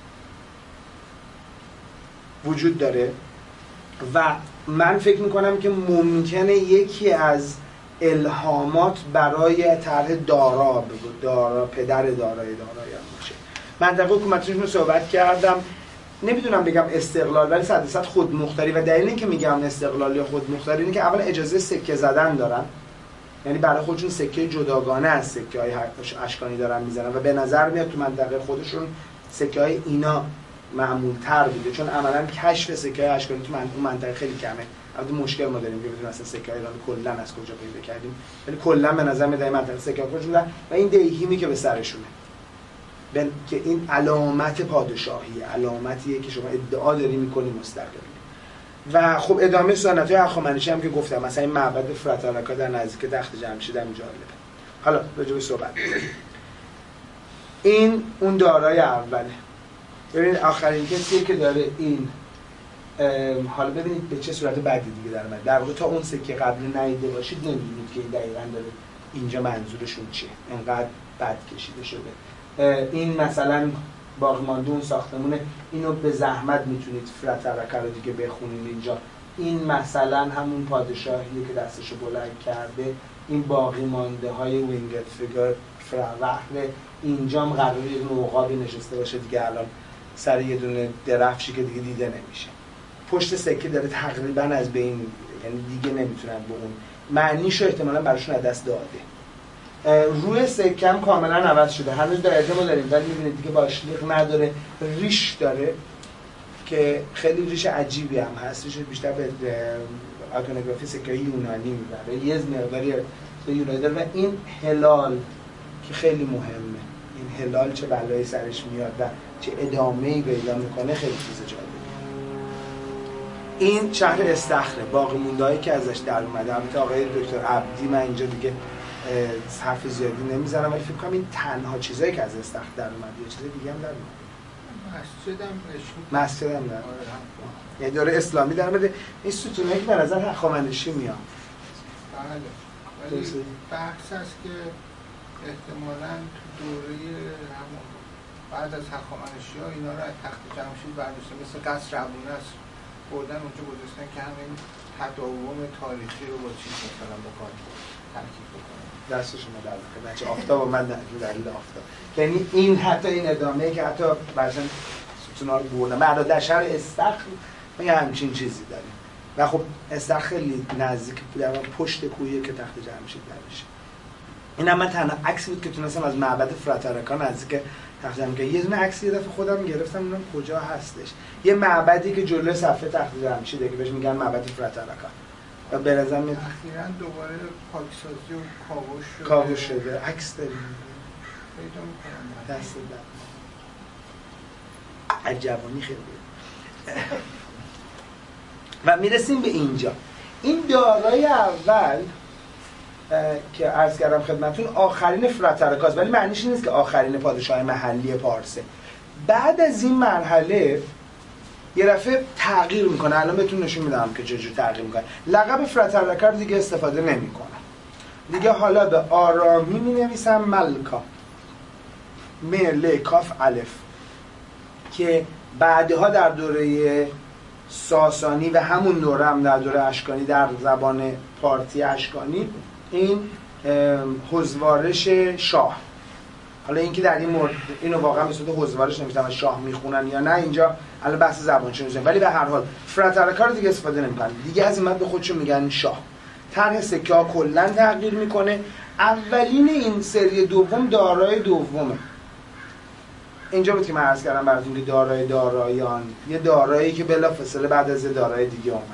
وجود داره. و من فکر میکنم که ممکنه یکی از الهامات برای طرح دارا بگو دارا پدر دارای دارایان باشه. منطقه حکومتیشون رو صحبت کردم، نمیدونم بگم استقلال ولی صد درصد خودمختاری. و دلیل اینکه میگم استقلال یا خودمختاری اینه که اول اجازه سکه زدن دارن، یعنی برای خودشون سکه جداگانه از سکه های اشکانی دارن میزنن و به نظر میاد تو منطقه خودشون سکه های اینا معمول تر بوده، چون عملاً کشف سکه های اشکانی تو اون منطقه خیلی کمه. البته مشکل ما داریم که بدونیم اصلا سکه های ایران کلاً از کجا پیدا کردیم، ولی کلاً به نظر میاد این منطقه سکه ها کجا بودن و این دیهیمی که به سرشونه بن... که این علامت پادشاهی، علامتیه که شما ادعا داری میکنی مستقلی. و خب ادامه سنت‌های هخامنشی هم که گفتم، مثلا این معبد فراترکه در نزدیک تخت جمشید هم جالبه. حالا راجع به صحبت این اون دارای اوله. ببینید آخرین کسیه که داره این حالا ببینید به چه صورت بدی دیگه در اومد. در واقع تا اون سکه قبلی ندیده باشید نمی‌بینید که این دقیقاً داره اینجا منظورشون چیه، انقدر بد کشیده شده. این مثلا باقی مانده اون ساختمونه، اینو به زحمت میتونید فراترکا رو دیگه بخونید اینجا. این مثلا همون پادشاهیه که دستشو بلند کرده، این باقی مانده های وینگت فیگر فراوهر، اینجا هم قراره یه دونه عقابی نشسته باشه دیگه الان سر یه دونه درفشی که دیگه دیده نمیشه. پشت سکه داره تقریبا از بین میره، یعنی دیگه نمیتونن به اون معنیشو احتمالاً براشون از دست داده. روی سکه هم کاملا عوض شده، هنوز درجه ما داریم ولی میبینید دیگه باشلیق نداره، ریش داره که خیلی ریش عجیبی هم هست، ریش بیشتر به آیکونوگرافی سکه یونانی میبره، یه مقداری به یونانی داره. و این هلال که خیلی مهمه، این هلال چه بلایی سرش میاد و چه ادامه‌ای پیدا میکنه خیلی چیز جالبه. این شهر استخره، باقی مونده‌ای که ازش در اومده. البته آقای دکتر عبدی، من اینجا دیگه حرف زیادی نمیزنم ولی فکر کنم این تنها چیزایی که از استخر در اومده، یه چیز دیگه هم در اومده. مسجدم نشون مسجدم در یه دوره اسلامی در اومده. این ستونایی که به نظر هخامنشی میاد. بله. ولی بحث هست که احتمالاً تو دوره همون بعد از هخامنشی ها اینا رو از تخت جمشید برداشتن، مثل قصر ابونه است بردن اونجا گذاشتن که همین تداوم تاریخی رو با چیز مثلا بکنن ترکیب بکنن. دست شما در بخیر بچه. آفتاب و من دلیل آفتاب، یعنی این حتی این ادامه که حتی برشن ستونا رو بردن. بعد در شهر استخر ما یه همچین چیزی داریم و خب استخر خیلی نزدیک در پشت کویه که تخت جمشید در میشه. این هم من تنها عکسی بود که تونستم از معبد فراترکا نزدیک تخت جمشید. یه دونه عکس یه دفعه خودم گرفتم ببینم کجا هستش. یه معبدی که جلوی صفحه تخت جمشیده که بهش میگن معبد فراترکا. و به نظر میاد اخیراً دوباره پاکسازی و کاوش شده. کاوش شده. عکس داریم. پیدا می‌کنم. دست در. عجبانی خیلی. و میرسیم به اینجا. این دارای اول که عرض کردم خدمتون آخرین فراترکاست، ولی معنیش این نیست که آخرین پادشاه محلی پارسه. بعد از این مرحله یه دفعه تغییر میکنه. الان بهتون نشون میدم که چجوری تغییر میکنه. لقب فراترکا رو دیگه استفاده نمیکنه. دیگه حالا به آرامی مینویسم ملکا، م ل کاف الف، که بعدها در دوره ساسانی و همون دوره هم در دوره اشکانی در زبان پارتی اشکانی این حضوارش شاه. حالا اینکه در این مورد اینو واقعا به صورت حضوارش نمی‌تونن شاه میخونن یا نه، اینجا الان بحث زبان شناسی، ولی به هر حال فراترکا رو دیگه استفاده نمی‌کنن. دیگه از این بعد به خودشون میگن شاه. طرح سکه ها کلا تغییر میکنه. اولین این سری دوم دارای دومه. اینجا بود که من عرض کردم براتون که دارای دارایان، یه دارایی که بلافاصله بعد از دارای دیگه اومده.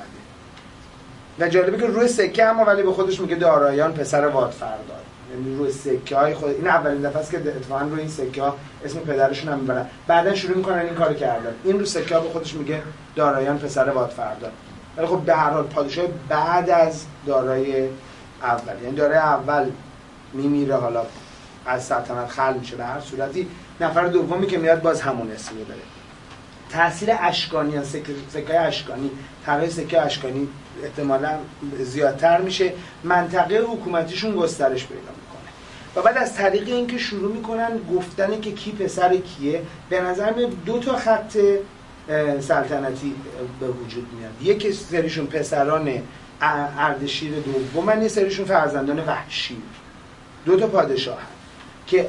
و جالبه که روی سکه هم ولی به خودش میگه دارایان پسر وادفردار، یعنی روی سکه های خود. این اولین دفعه است که اتفاقا روی این سکه ها اسم پدرشون هم میبرن، بعدن شروع میکنن این کارو کردن. این رو سکه ها به خودش میگه دارایان پسر وادفردار. ولی خب به هر حال پادشاه بعد از دارای اول، یعنی دارای اول میمیره، حالا از سلطنت خلع میشه، به هر صورتی نفر دومی که میاد باز همون اسم رو داره. تاثیر اشکانیان، سکه سکه اشکانی، طرح سکه اشکانی احتمالاً زیادتر میشه، منطقه حکومتیشون گسترش پیدا میکنه و بعد از طریق اینکه شروع میکنن گفتن که کی پسر کیه، به نظر میاد دو تا خط سلطنتی به وجود میاد. یک سریشون پسران اردشیر دوم، یه سریشون فرزندان وحشی. دو تا پادشاه هست که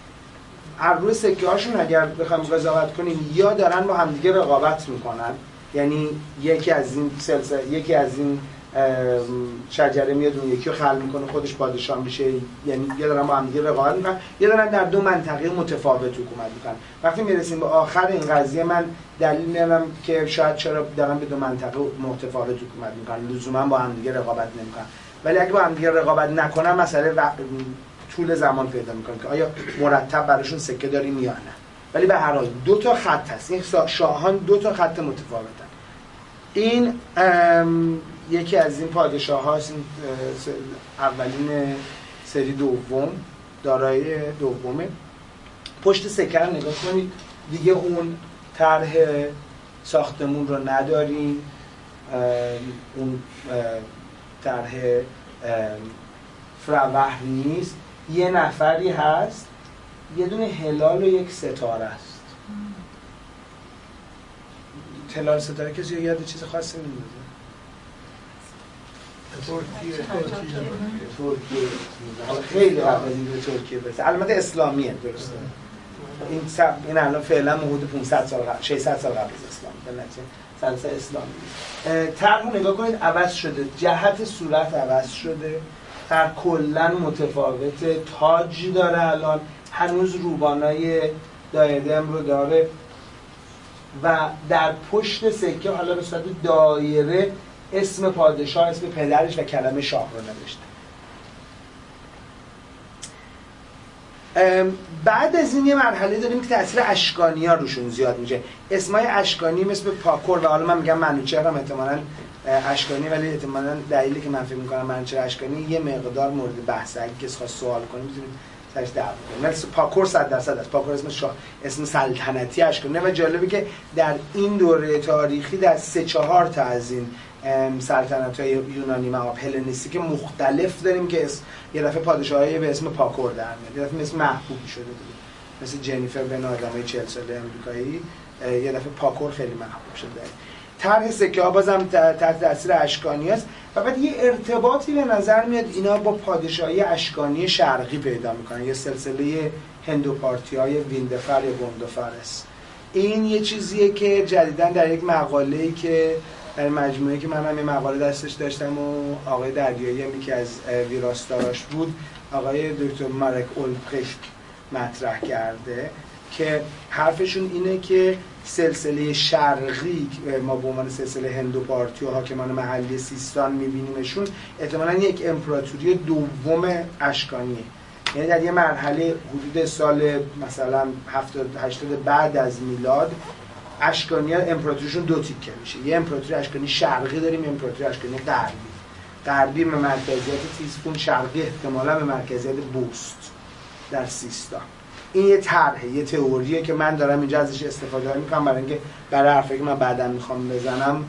از روی سکه هاشون اگر بخوایم قضاوت کنیم یا دارن با همدیگه رقابت میکنن، یعنی یکی از این سلسله، یکی از این شجره میاد اون یکی رو خلع میکنه خودش پادشاه میشه، یعنی یا دارن با همدیگه رقابت میکنن یا دارن در دو منطقه متفاوت حکومت میکنن. وقتی میرسیم به آخر این قضیه من دلیل میارم که شاید چرا دارن به دو منطقه متفاوت حکومت میکنن، لزوما با همدیگه رقابت نمیکنن. ولی اگه با همدیگه رقابت نکنن مسئله و... طول زمان پیدا میکنه که آیا مرتب براشون سکه داریم یا نه. ولی به هر حال دو تا خط هست. این شاهان دو تا خط متفاوتن. این یکی از این پادشاه هاست، اولین سری دوم، دارای دومه. پشت سکه رو نگاه کنید دیگه، اون طرح ساختمون رو نداریم، اون طرح فروهر نیست، یه نفری هست، یه دونه هلال و یک ستاره است. هلال ستاره کسی یاد چیز خاصی نمی‌کنه؟ ترکیه ترکیه خیلی قبل از اینکه ترکیه برسه، البته اسلامیه درسته. این سب... این الان فعلا حدود پانصد سال قبل ششصد سال قبل از اسلام به نتیجه سلسله اسلامی. طرح نگاه کنید عوض شده، جهت صورت عوض شده، طرح کلا متفاوته، تاج داره، الان هنوز روبانای دایدم رو داره و در پشت سکه حالا به صورت دایره اسم پادشاه، اسم پدرش و کلمه شاه رو نوشته. بعد از این یه مرحله داریم که تاثیر اشکانی ها روشون زیاد میشه. اسمای اشکانی مثل پاکور و حالا من میگم منوچهر هم احتمالاً اشکانی، ولی احتمالاً دلیلی که من فکر میکنم منوچهر اشکانی یه مقدار مورد بحثه، اگه کسی خواست سوال کنه میتونید سرش دعوا کنید. مثل پاکور صد درصد است. پاکور اسم شاه، اسم سلطنتی اشکانی و جالبه که در این دوره تاریخی در سه چهار تا از این سلطنت‌های یونانی و هلنیستی که مختلف داریم که اسم یه دفعه پادشاهایی به اسم پاکور در میاد، یه دفعه اسم محبوبی شده بود مثل جنیفر بن آدمای چهل ساله آمریکایی، یه دفعه پاکور خیلی محبوب شده. طرح سکه ها بازم تحت تاثیر اشکانی است و بعد یه ارتباطی به نظر میاد اینا با پادشاهی اشکانی شرقی پیدا میکنن، یه سلسله هندوپارتیای ویندفر یا گوندوفارس. این یه چیزیه که جدیداً در یک مقاله‌ای که در مجموعه‌ای که من هم یه مقاله دستش داشتم و آقای دریایی هم که از ویراستاراش بود، آقای دکتر مارک اولبریخت مطرح کرده که حرفشون اینه که سلسله شرقی ما به عنوان سلسله هندوپارتی و حاکمان محلی سیستان می‌بینیمشون احتمالاً یک امپراتوری دوم اشکانیه، یعنی در یه مرحله حدود سال مثلا هفتاد هشتاد بعد از میلاد اشکانی ها امپراتوریشون دو تیکه میشه، یه امپراتوری اشکانی شرقی داریم، یه امپراتوری اشکانی غربی. غربی به مرکزیت تیسفون، شرقی احتمالاً به مرکزیت بوست در سیستان. این یه طرحه، یه تئوریه که من دارم اینجا ازش استفاده میکنم برای اینکه برای حرفی که من بعداً میخوام بزنم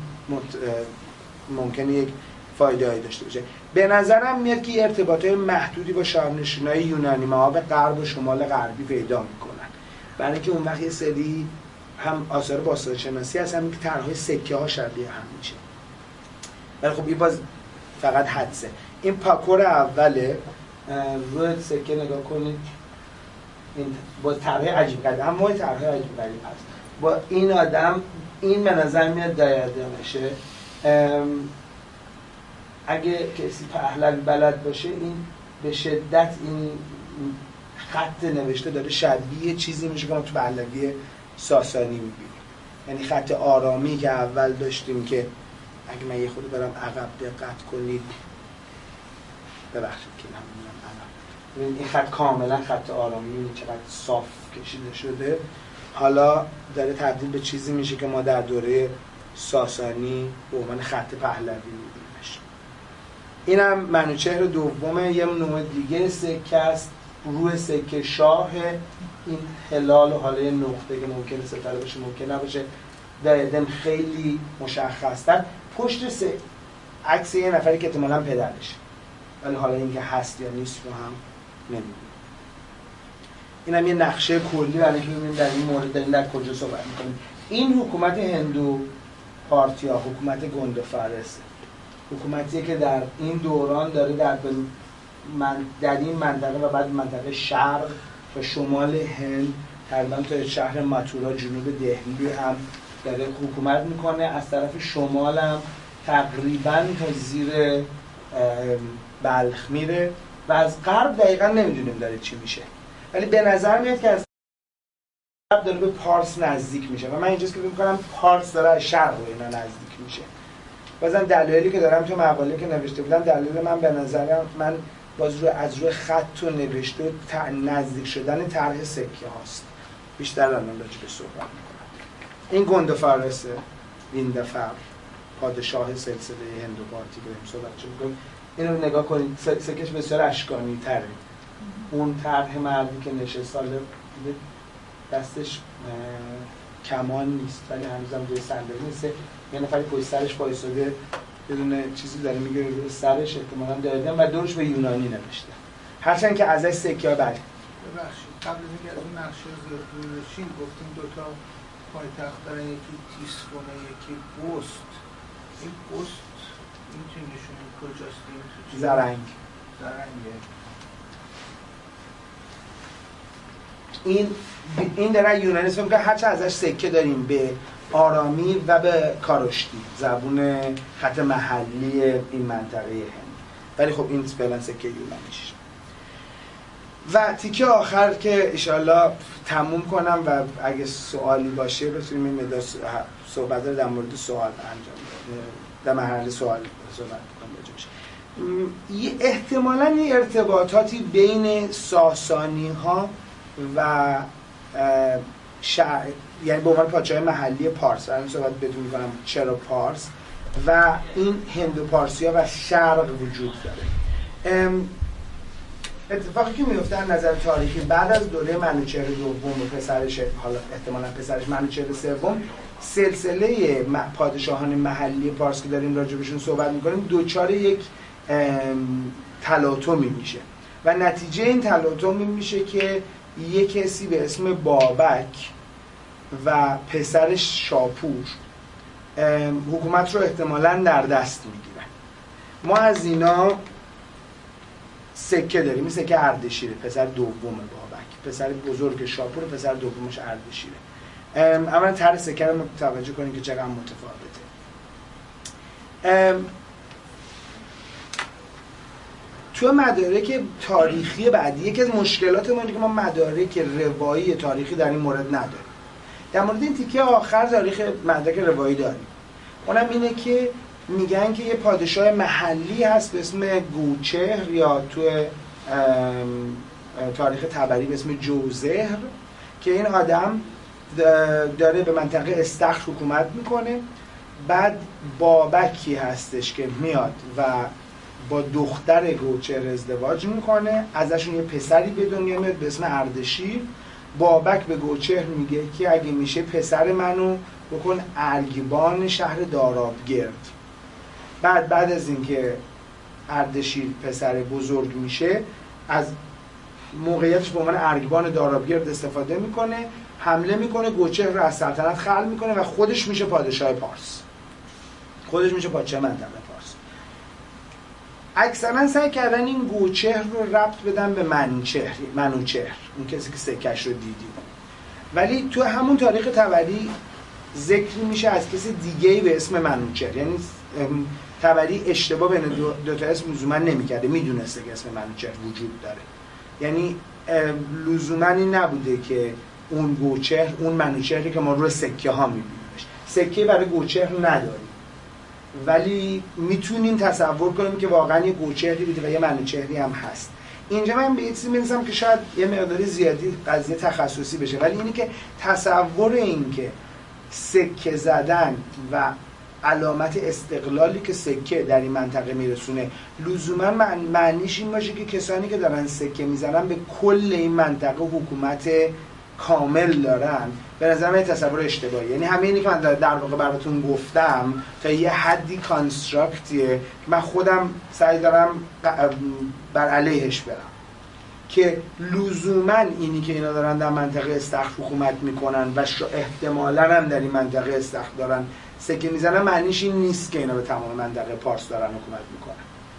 ممکنه یک فایده‌ای داشته باشه. به نظرم میاد که ارتباطات محدودی با شاهنشینای یونانی ما به غرب و شمال غربی پیدا میکنن، برای اینکه اون وقت یه سری هم آثار باستانشناسی هست، هم که طرح‌های سکه ها شبیه هم میشه. ولی خب این باز فقط حدسه. این پاکور اوله، روی سکه نگاه کنید، این با طرح عجیب غریب، اما طرح عجیب غریب هست. با این آدم این به نظر میاد دایادمشه. اگه کسی پهلوی بلد باشه این به شدت این خط نوشته داره شبیه چیزی میشه که ما تو پهلوی ساسانی میبینیم، یعنی خط آرامی که اول داشتیم که اگه من یه خود برم عقب دقت کنید، ببخشید که نمیدونم این خط کاملا خط آرامی، چقدر صاف کشیده شده، حالا داره تبدیل به چیزی میشه که ما در دوره ساسانی به عنوان خط پهلوی میبینیمش. اینم منوچهر دومه، یه نوع دیگه سکه است، روی سکه شاه، این هلال و حالا یه نقطه که ممکنه ستاره باشه ممکن نباشه، دایدم خیلی مشخص‌تر، پشت سه عکس یه نفری که احتمالاً پدرشه، ولی حالا اینکه هست یا نیست رو هم نمی‌دونم. اینم یه نقشه کلی برای اینکه ببینیم در این مورد داریم در کجا صحبت می‌کنیم. این حکومت هندو پارتیا، حکومت گوندوفارسه، حکومتیه که در این دوران داره در من در این منطقه و بعد منطقه شرق و شمال هند تقریبا تا شهر ماتورا جنوب دهلی هم داره حکومت میکنه، از طرف شمال هم تقریبا تا زیر بلخ میره و از غرب دقیقا نمیدونیم داره چی میشه، ولی به نظر میاد که از غرب داره به پارس نزدیک میشه و من اینجاست که میکنم پارس داره از شرق و اینا نزدیک میشه. بازم دلایلی که دارم تو مقاله که نوشته بودم، دلیل من به نظرم من باز رو از روی خط و نوشته و نزدیک شدن طرح سکه هاست، بیشتر الان راجع به صحبت میکنم. این گوندوفارس ویندفر، پادشاه سلسله هندوپارتی که صحبت میکنیم، اینو نگاه کنید، سکهش بسیار اشکانی تره. اون طرح مردی که نشه سال دستش کمان نیست ولی هنوزم روی صندلی نیست، یه نفری پشت سرش وایساده بدون چیزی داره میگه روی سرش، احتمالاً دادن و دورش به یونانی نوشته، هرچند که ازش سکه‌ها بله. ببخشید قبل از اینکه از اون نقشه زرتشت گفتیم دو تا پایتخت دارن، یکی تیسفونه یکی بوست. این بوست این چه نشونه کجاست؟ این زرنگ. زرنگه. این این داره یونانی اسم میگه هرچه ازش سکه داریم به آرامی و به کارشتی، زبون خط محلی این منطقه هند، ولی خب این فعلا سکه یونانیش. و تیکه آخر که انشاءالله تموم کنم و اگه سوالی باشه بتونیم این مدار صحبت رو در مورد سوال انجام بدیم، در مرحله سوال صحبت کنیم. یه احتمالاً یه ارتباطاتی بین ساسانی ها و شع... یعنی به عنوان پادشاه محلی پارس، الان صحبت بدون می‌کنم چرا پارس و این هندو پارسیا و شرق وجود داره. اتفاقی که میفته از نظر تاریخی بعد از دوره منوچهر دوم و پسرش، حالا احتمالاً پسرش منوچهر سوم، سلسله پادشاهان محلی پارس که داریم راجبشون صحبت می‌کنیم دوچار یک تلاطمی میشه و نتیجه این تلاطم میشه که یک کسی به اسم بابک و پسرش شاپور حکومت رو احتمالاً در دست میگیرن. ما از اینا سکه داریم، این سکه اردشیره، پسر دوم بابک، پسر بزرگ شاپور، پسر دومش اردشیره. اولا طرح سکه رو توجه کنید که چقدر متفاوته. تو مدارک تاریخی بعدی یکی از مشکلات ما اینه که ما مدارک روایی تاریخی در این مورد نداریم. در مورد این تیکه آخر تاریخ مدارک روایی داریم. اونم اینه که میگن که یه پادشاه محلی هست به اسم گوچهر یا تو تاریخ تبری به اسم جوزهر که این آدم داره به منطقه استخر حکومت میکنه. بعد بابکی هستش که میاد و با دختر گوچهر ازدواج میکنه، ازشون یه پسری به دنیا میاد به اسم اردشیر. بابک به گوچهر میگه که اگه میشه پسر منو بکن ارگبان شهر دارابگرد. بعد بعد از اینکه اردشیر پسر بزرگ میشه از موقعیتش به عنوان ارگبان دارابگرد استفاده میکنه، حمله میکنه، گوچهر رو از سلطنت خلع میکنه و خودش میشه پادشاه پارس، خودش میشه پادشاه منطقه پارس. اکثرا سعی کردن این گوچهر رو ربط بدن به منوچهر، منوچهر اون کسی که سکش رو دیدیم، ولی تو همون تاریخ تبری ذکر میشه از کسی دیگه‌ای به اسم منوچهر. یعنی تبری اشتباه بین دو, دو تا اسم لزوما نمی‌کرده، میدونسته که اسم منوچهر وجود داره. یعنی لزوما این نبوده که اون گوچهر اون منوچهری که ما روی سکه ها می‌بینیمش. سکه برای گوچهر نداریم، ولی میتونیم تصور کنیم که واقعا یه گوچهری بوده و یه منوچهری هم هست. اینجا من به یه چیزی می‌رسم که شاید یه مقداری زیادی قضیه تخصصی بشه، ولی اینی که تصور این که سکه زدن و علامت استقلالی که سکه در این منطقه میرسونه لزوما معنیش این باشه که کسانی که دارن سکه میزنن به کل این منطقه حکومت کامل دارن. به نظر من تصور اشتباهی. یعنی همه اینی که من در واقع براتون گفتم تا یه حدی کانستراکتیه که من خودم سعی دارم بر علیهش برم که لزوما اینی که اینا دارن در منطقه استخر حکومت میکنن و احتمالاً هم در این منطقه استخر دارن سکه میزنن معنیش این نیست که اینا به تمام منطقه پارس دارن حکومت میکنن.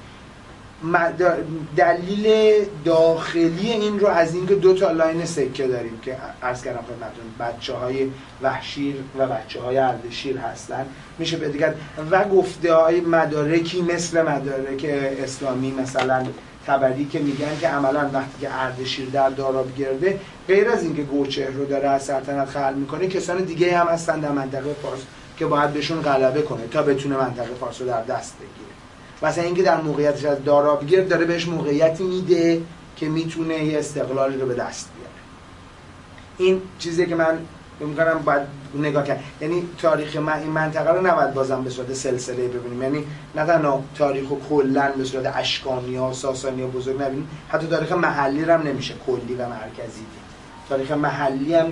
دلیل داخلی این رو از اینکه دو تا لاین سکه داریم که عرض کردم خدمتتون، بچه‌های وحشیر و بچه‌های اردشیر هستن میشه بدیگر و گفته‌های مدارکی مثل مدارک اسلامی مثلا تبری که میگن که عملاً وقتی که اردشیر در دارابگرده غیر از اینکه گوچهر رو داره از سلطنت خلع میکنه کسان دیگه هم هستن در منطقه فارس که باید بهشون غلبه کنه تا بتونه منطقه فارس رو در دست بگیره. مثلا اینکه در موقعیتش از دارابگرد داره بهش موقعیتی میده که میتونه یه استقلالی رو به دست بیاره. این چیزی که من میگم باید نگاه کرد. یعنی تاریخ من این منطقه رو نباید بازم به صورت سلسله ببینیم، یعنی نه تنها تاریخ رو کلا به صورت اشکانیا و ساسانیا بزرگ نبینیم، حتی تاریخ محلی رو هم نمیشه کلی و مرکزی دید. تاریخ محلی هم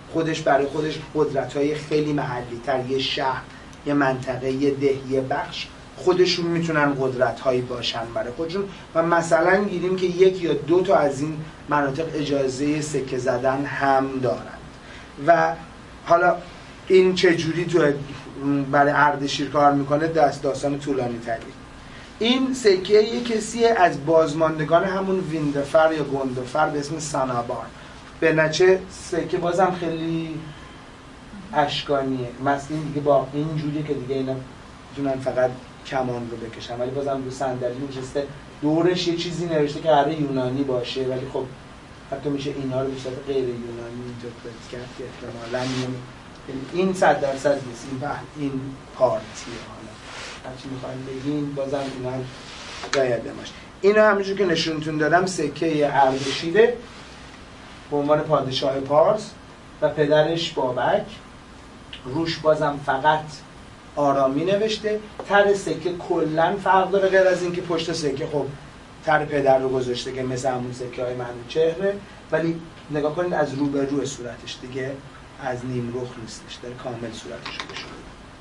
خودش برای خودش قدرت‌های خیلی محلی‌تر، یه شهر، یه منطقه، یه ده، یه بخش، خودشون میتونن قدرت‌هایی باشن برای خودشون و مثلا گیریم که یک یا دو تا از این مناطق اجازه سکه زدن هم دارند. و حالا این چجوری تو برای اردشیر کار میکنه دست داستان طولانی تری. این سکه یک کسی از بازماندگان همون ویندفر یا گندفر به اسم سنابار. به نچه سکه بازم خیلی اشکانیه، مثلا این دیگه با این جوریه که دیگه اینا میتونن فقط کمان رو بکشن، ولی بازم رو صندلی نشسته، دورش یه چیزی نوشته که قراره یونانی باشه، ولی خب حتی میشه اینا رو به صورت غیر یونانی اینترپرت کرد که احتمالاً این صد درصد نیست، این بحث این پارتیه. حالا هرچی میخوایم بگین بازم اینا یادم باشه. اینا همینجور که نشونتون دادم سکه اردشیره به عنوان پادشاه پارس و پدرش بابک، روش بازم فقط آرامی نوشته. تر سکه کلن فرق داره غیر از این که پشت سکه خب تر پدر رو گذاشته که مثل همون سکه های منوچهره، ولی نگاه کنید از رو به رو صورتش دیگه از نیم رخ نیستش، داره کامل صورتش رو بشه.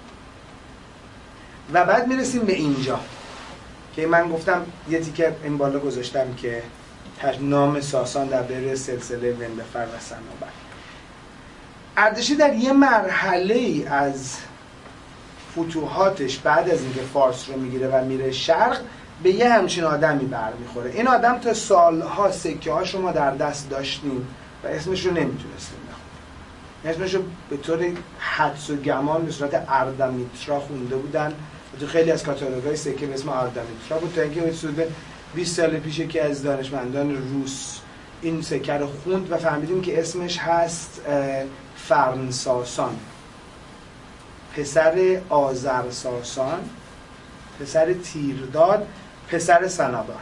و بعد میرسیم به اینجا که من گفتم یه تیکه این بالا گذاشتم که نام ساسان در بره سلسله وندفر و سنابر. اردشیر در یه مرحله ای از فتوحاتش بعد از اینکه فارس رو میگیره و میره شرق به یه همچین آدمی برمیخوره. این آدم تا سالها سکه ها شما در دست داشتیم و اسمش رو نمیتونستیم بخونیم. اسمش رو به طور حدس و گمان به صورت اردمیترا خونده بودن. تو خیلی از کاتالوگ‌های سکه به اسم اردمیترا بود تا اینکه حدود بیست سال پیش که از دانشمندان روس این سکه رو خوند و فهمیدیم که اسمش هست فرنساسان، پسر آذرساسان، پسر تیرداد، پسر سنابار،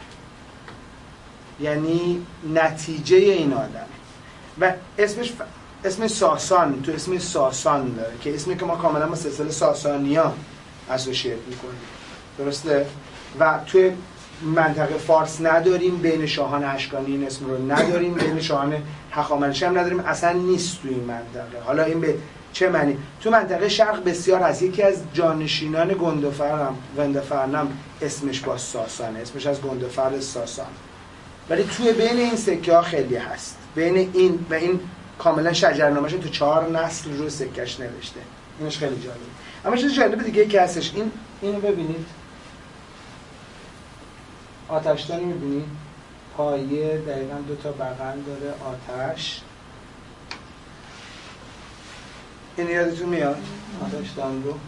یعنی نتیجه این آدم. و اسمش ف... اسم ساسان تو اسم ساسان داره که اسمی که ما کاملا با سلسله ساسانیا اسوشییت میکنیم، درسته؟ و توی منطقه فارس نداریم، بین شاهان اشکانی این اسم رو نداریم، بین شاهان هخامنشی هم نداریم، اصلا نیست توی این منطقه. حالا این به چه معنی؟ تو منطقه شرق بسیار هست. یکی از جانشینان گندفرم وندفرنم اسمش با ساسانه، اسمش از گندفر ساسان، ولی توی بین این سکه ها خیلی هست. بین این و این کاملا شجرنامه‌اش تو چهار نسل رو سکه‌اش نوشته. اینش خیلی جالبه. اما چیز جالب دیگه که هستش، این اینو ببینید، آتشدانی می‌بینید، پایه دقیقاً دو تا بغل داره آتش. این یادتون میاد آتشدان رو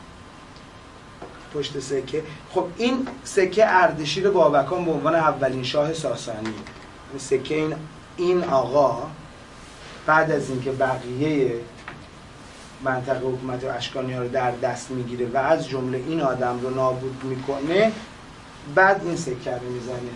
پشت سکه؟ خب این سکه اردشیر بابکان به عنوان اولین شاه ساسانی، سکه این این آقا بعد از اینکه بقیه منطقه حکومت اشکانی ها رو در دست میگیره و از جمله این آدم رو نابود میکنه، بعد این سکه رو میزنه.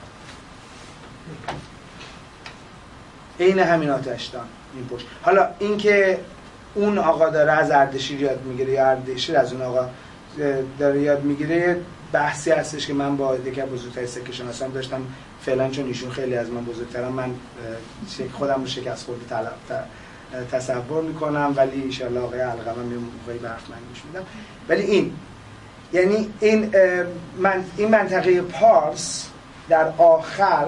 این همین آتشدان این پشت. حالا اینکه اون آقا داره از اردشیر یاد میگیره یا اردشیر از اون آقا داره یاد میگیره بحثی هستش که من با یکی از بزرگترین سکه شناسان داشتم فعلا، چون ایشون خیلی از من بزرگترم، من خودم رو شکست خورده تصور میکنم، ولی ان شاء الله آقای علقمه یه موقعی به حرف من گوش میدم. ولی این یعنی این من این منطقه پارس در آخر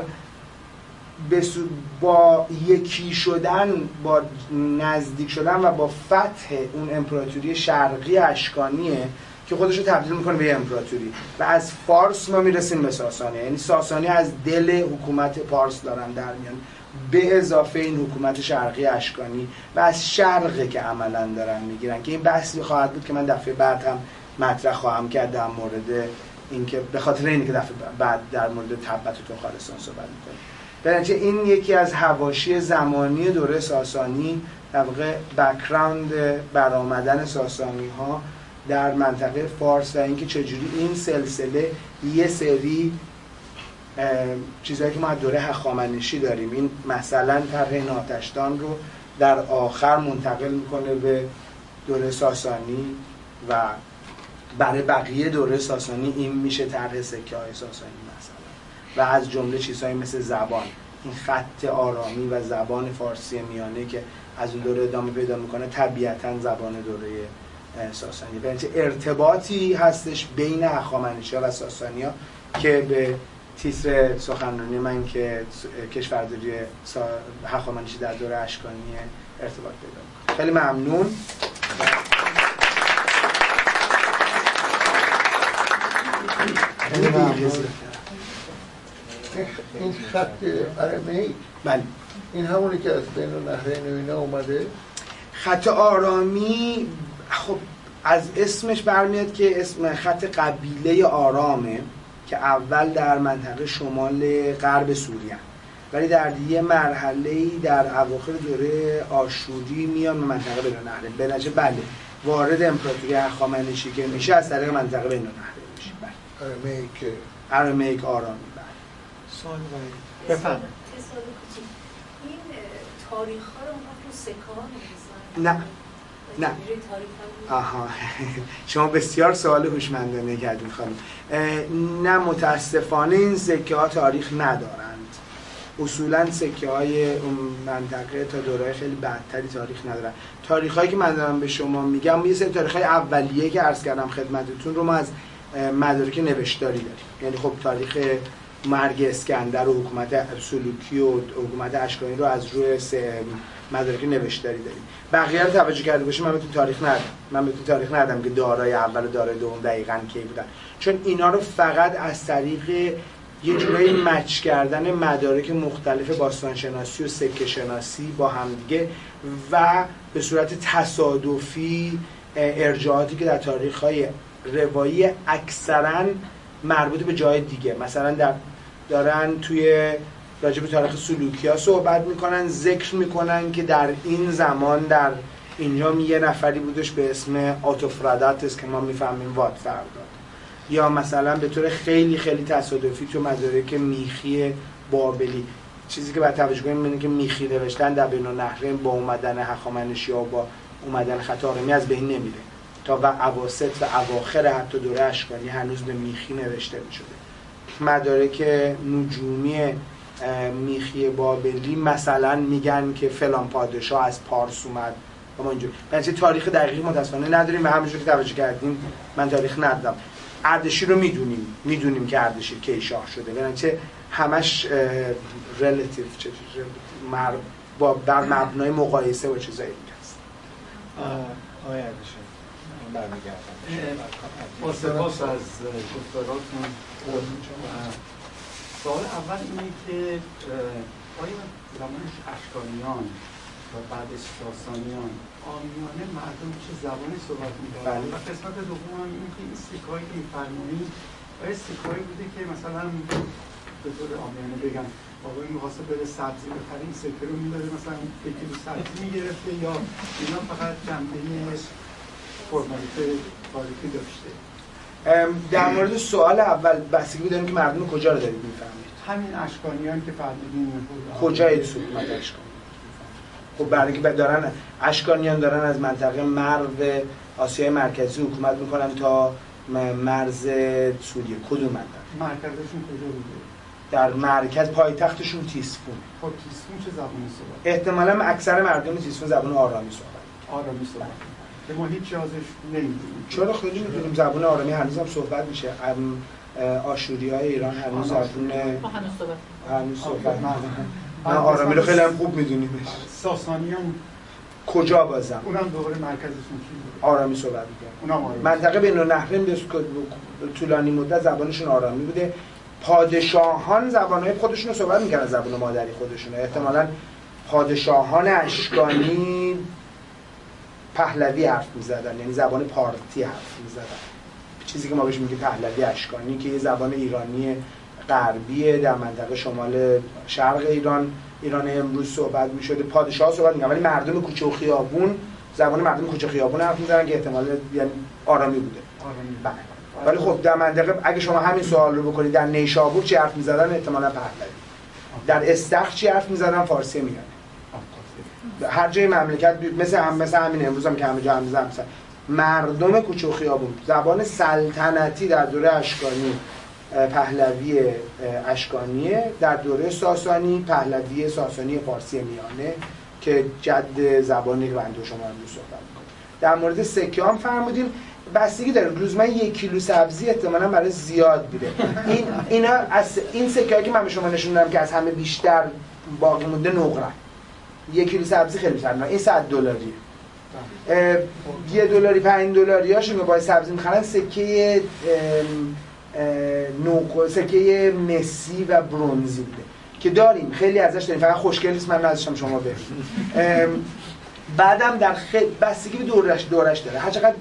با یکی شدن، با نزدیک شدن و با فتح اون امپراتوری شرقی اشکانیه که خودش رو تبدیل میکنه به امپراتوری و از فارس ما میرسیم به ساسانی. یعنی ساسانی از دل حکومت پارس دارن در میان، به اضافه این حکومت شرقی اشکانی و از شرقه که عملا دارن میگیرن، که این بحثی خواهد بود که من دفعه بعد هم مطرح خواهم کرد در مورد اینکه به خاطر اینکه که دفعه بعد در مورد تبت و تخارستان صحبت میکنیم. برنچه این یکی از حواشی زمانی دوره ساسانی، در واقع بک‌گراند برآمدن ساسانی ها در منطقه فارس و اینکه چجوری این سلسله یه سری چیزایی که ما از دوره هخامنشی داریم، این مثلا طرح این آتشدان رو در آخر منتقل میکنه به دوره ساسانی و برای بقیه دوره ساسانی این میشه طرح سکه های ساسانی مثلا، و از جمله چیزهایی مثل زبان این خط آرامی و زبان فارسی میانه که از اون دوره ادامه پیدا میکنه طبیعتاً زبان دوره ساسانی. بنابراین ارتباطی هستش بین هخامنشی‌ها و ساسانی‌ها که به تیتر سخنرانی من که کشورداری هخامنشی در دوره اشکانی ارتباط پیدا میکنه. خیلی ممنون. این خط آرامی بله این همونی که از بین النهرین و اینا اومده. خط آرامی خب از اسمش برمیاد که اسم خط قبیله آرامه که اول در منطقه شمال غرب سوریه، ولی در یه مرحله‌ای در اواخر دوره آشوری میان به منطقه بین النهرین. به نتیجه بله وارد امپراتوری هخامنشی که میشه از طریق منطقه بین النهرین میشه. بله آرامیک آرامیک آرامی. بله سوال باید بفهم. این تاریخ ها رو اونها تو سکه ها نه نه آها شما بسیار سوال هوشمندانه کردید خانم. نه متاسفانه این سکه ها تاریخ ندارند. اصولا سکه های اون منطقه تا دوره‌های خیلی بعدتری تاریخ ندارن. تاریخ هایی که من دارم به شما میگم یه سری تاریخ های اولیه که عرض کردم خدمتتون رو ما از مدارک نوشتاری داریم. یعنی خب تاریخ مرگ اسکندر و حکومت سلوکی و حکومت اشکانی رو از روی مدارک نوشتاری داریم. بقیه رو توجه کرده باشیم من بهتون تاریخ ندادم. من بهتون تاریخ ندادم که دارای اول و دارای دوم دقیقاً کی بودن. چون اینا رو فقط از طریق یه جورایی مچ کردن مدارک مختلف باستانشناسی و سکه شناسی با همدیگه و به صورت تصادفی ارجاعاتی که در تاریخ‌های روایی اکثراً مربوط به جای دیگه مثلا در دارن توی راجع به تاریخ سلوکی‌ها صحبت میکنن، ذکر میکنن که در این زمان در اینجا یه نفری بودش به اسم آتوفراداتس که ما میفهمیم وات فرد داد، یا مثلا به طور خیلی خیلی تصادفی تو مدارک میخی بابلی چیزی که باید توجه کنیم اینه که میخی نوشتن در بین النهرین با اومدن هخامنشی‌ها و با اومدن خط آرامی از بین نمیره تا و اواسط و اواخر حتی دوره اشکانی هنوز به میخی نوشته میشده. مدارک نجومی میخی بابلی مثلا میگن که فلان پادشاه از پارس اومد و ما اینجور بنابراین تاریخ دقیقی متاسفانه نداریم و همونجور که توجه کردیم من تاریخ ندادم. اردشیر رو میدونیم میدونیم که اردشیر کی شاه شده بنابراین همش ریلیتیو چه مر با در مبنای مقایسه با چیزایی دیگه است. آقای اردشیر برمیگردم با سپاس از گفتاراتون. سوال اول اینه که آیا زمان اشکانیان و بعد ساسانیان آمیانه مردم چه زبانی صحبت می‌کردن؟ و قسمت دوم هم اینه که این سکه‌هایی که می‌فرمایید آیا سکه‌هایی بوده که مثلا به طور آمیانه بگم آقای می‌خواسته بره سبزی بخره این سکه رو می‌داده مثلا یک کیلو سبزی می‌گرفته یا اینا فقط جنبه فرمالیته تاریخی داشته؟ در مورد سوال اول بستگی داریم که مردم کجا رو دارید می‌فهمید. همین اشکانیان که فرمودین کجای حکومت اشکانی؟ خب برای که دارن اشکانیان دارن از منطقه مرو آسیای مرکزی حکومت میکنن تا مرز سوریه. کدوم منطقه؟ مرکزشون کجا بوده؟ در مرکز پایتختشون تیسفون. خب تیسفون چه زبانی صحبت؟ احتمالاً اکثر مردم تیسفون زبان آرامی صحبت. آرامی صحبت. که ما هیچ ازش نمیدونیم. چرا خیلی میدونیم زبان آرامی هنوز هم صحبت میشه. آشوریای ایران هنوز زبان هنوز صحبت هنوز صحبت میکنن. ما آرامی رو خیلی هم خوب میدونیمش. ساسانیان کجا بازم؟ اونم دوباره مرکزشون کی بود؟ آرامی صحبت میکنن. اونم آرامی. منطقه بین النهرین به طولانی مدت زبانشون آرامی بوده. پادشاهان زبانهای خودشون رو صحبت میکردن، زبان مادری خودشون. احتمالاً پادشاهان اشکانی پهلوی حرف میزدن، یعنی زبان پارتی حرف میزدن. چیزی که ما بهش میگیم پهلوی اشکانی که یه زبان ایرانی غربیه در منطقه شمال شرق ایران ایران امروز صحبت میشده. پادشاه صحبت میکنن ولی مردم کوچه و خیابون زبان مردم کوچه و خیابون حرف میزنن که احتمال یعنی آرامی بوده. آرامی. بله. ولی خب در منطقه اگه شما همین سوال رو بکنید در نیشابور چی حرف میزدن احتمالاً پهلوی. در استخر چی حرف میزدن فارسی میگن. هر جای مملکت مثل هم مثل همین امروز هم که همه جا هم میزنن مثلا مردم کوچه و خیابون زبان سلطنتی در دوره اشکانی پهلوی اشکانیه، در دوره ساسانی پهلوی ساسانی فارسی میانه که جد زبانی که بنده شما امروز صحبت می‌کنیم. در مورد سکه هم فرمودیم بستگی داره، روزمره یک کیلو سبزی احتمالاً برای زیاد میره. این اینا از این سکه‌ای که من به شما نشون دادم که از همه بیشتر باقی مونده نقره. یک کیلو سبزی خیلی بیشتره. این صد دلاریه. یه دلاری پنج دلاریاشون که با سبزی میخرن سکه نوک سکه مسی و برنزی بوده که داریم، خیلی ازش داریم، فقط خوشگل نیست، من ازشم شما ببینید. بعدم در خیلی بستگی به دورش دورش داره، هر چقدر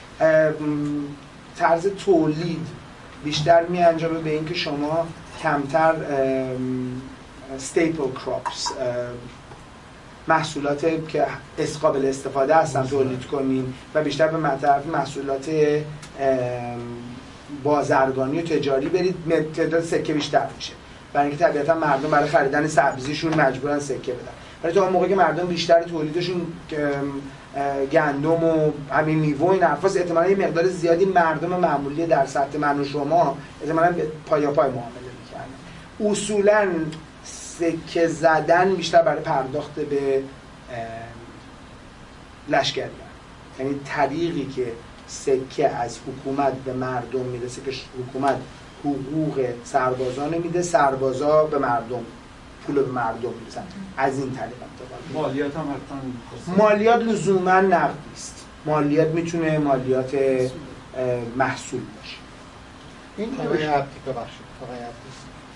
طرز تولید بیشتر میانجامه به اینکه شما کمتر staple crops محصولات که قابل استفاده هستن تولید کنین و بیشتر به طرف محصولات بازرگانی و تجاری برید، تعداد سکه بیشتر میشه، برای اینکه طبیعتا مردم برای خریدن سبزیشون مجبورن سکه بدن. ولی تا اون موقعی که مردم بیشتر تولیدشون گندم و همین میوه و این حرفاست، احتمالاً یه مقدار زیادی مردم معمولی در سطح من و شما احتمالاً پایا پای معامله می‌کردن. اصولاً سکه زدن بیشتر برای پرداخت به لشکریان، یعنی طریقی که سکه از حکومت به مردم میرسه که حکومت حقوق سربازان میده، سربازا به مردم پول به مردم میرسن، از این طریق انتقال. مالیات هم حتما مالیات لزوما نقدی است، مالیات میتونه مالیات محصول باشه. این آقای عبدی ببخشید آقای عبدی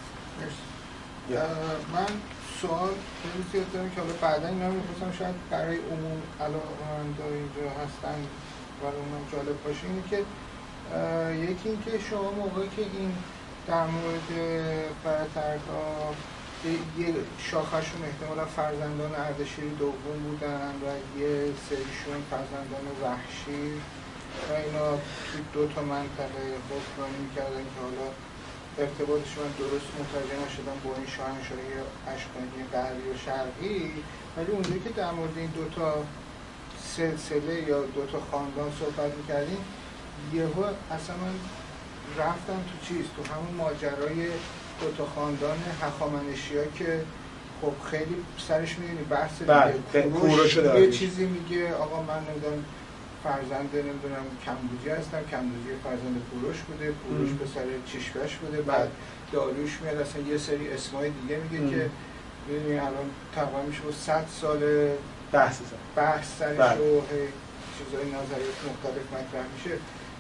من سوال خیلی زیاد دارم که حالا بعدا اینا می‌خواستم شاید برای عموم علاقه‌مندان اینجا هستن برای اونم جالب باشه، اینه که یکی این که شما موقعی که این در مورد برترها یه شاخشون احتمالا فرزندان اردشیر دوم بودن و یه سریشون فرزندان وحشی و اینا دو تا منطقه حکمرانی می‌کردن که حالا ارتباطش من درست متوجه نشدم با این شاهنشاهی اشکانی غربی و شرقی، ولی اونجایی که در مورد این دوتا سلسله یا دوتا خاندان صحبت میکردیم یهو اصلا من رفتم تو چیز تو همون ماجرای دوتا خاندان هخامنشی‌ها که خب خیلی سرش میدونی بحث کوروش یه چیزی میگه آقا من نمیدونم فرزند نمیدونم کمبوجی هستم، کمبوجی فرزند کوروش بوده، کوروش پسر چشمش بوده، بعد داریوش میاد اصلا یه سری اسمای دیگه میگه ام. که میدونی الان تقریبا میشه صد سال بحث بحث سرش و چیزای نظریات مختلف مطرح میشه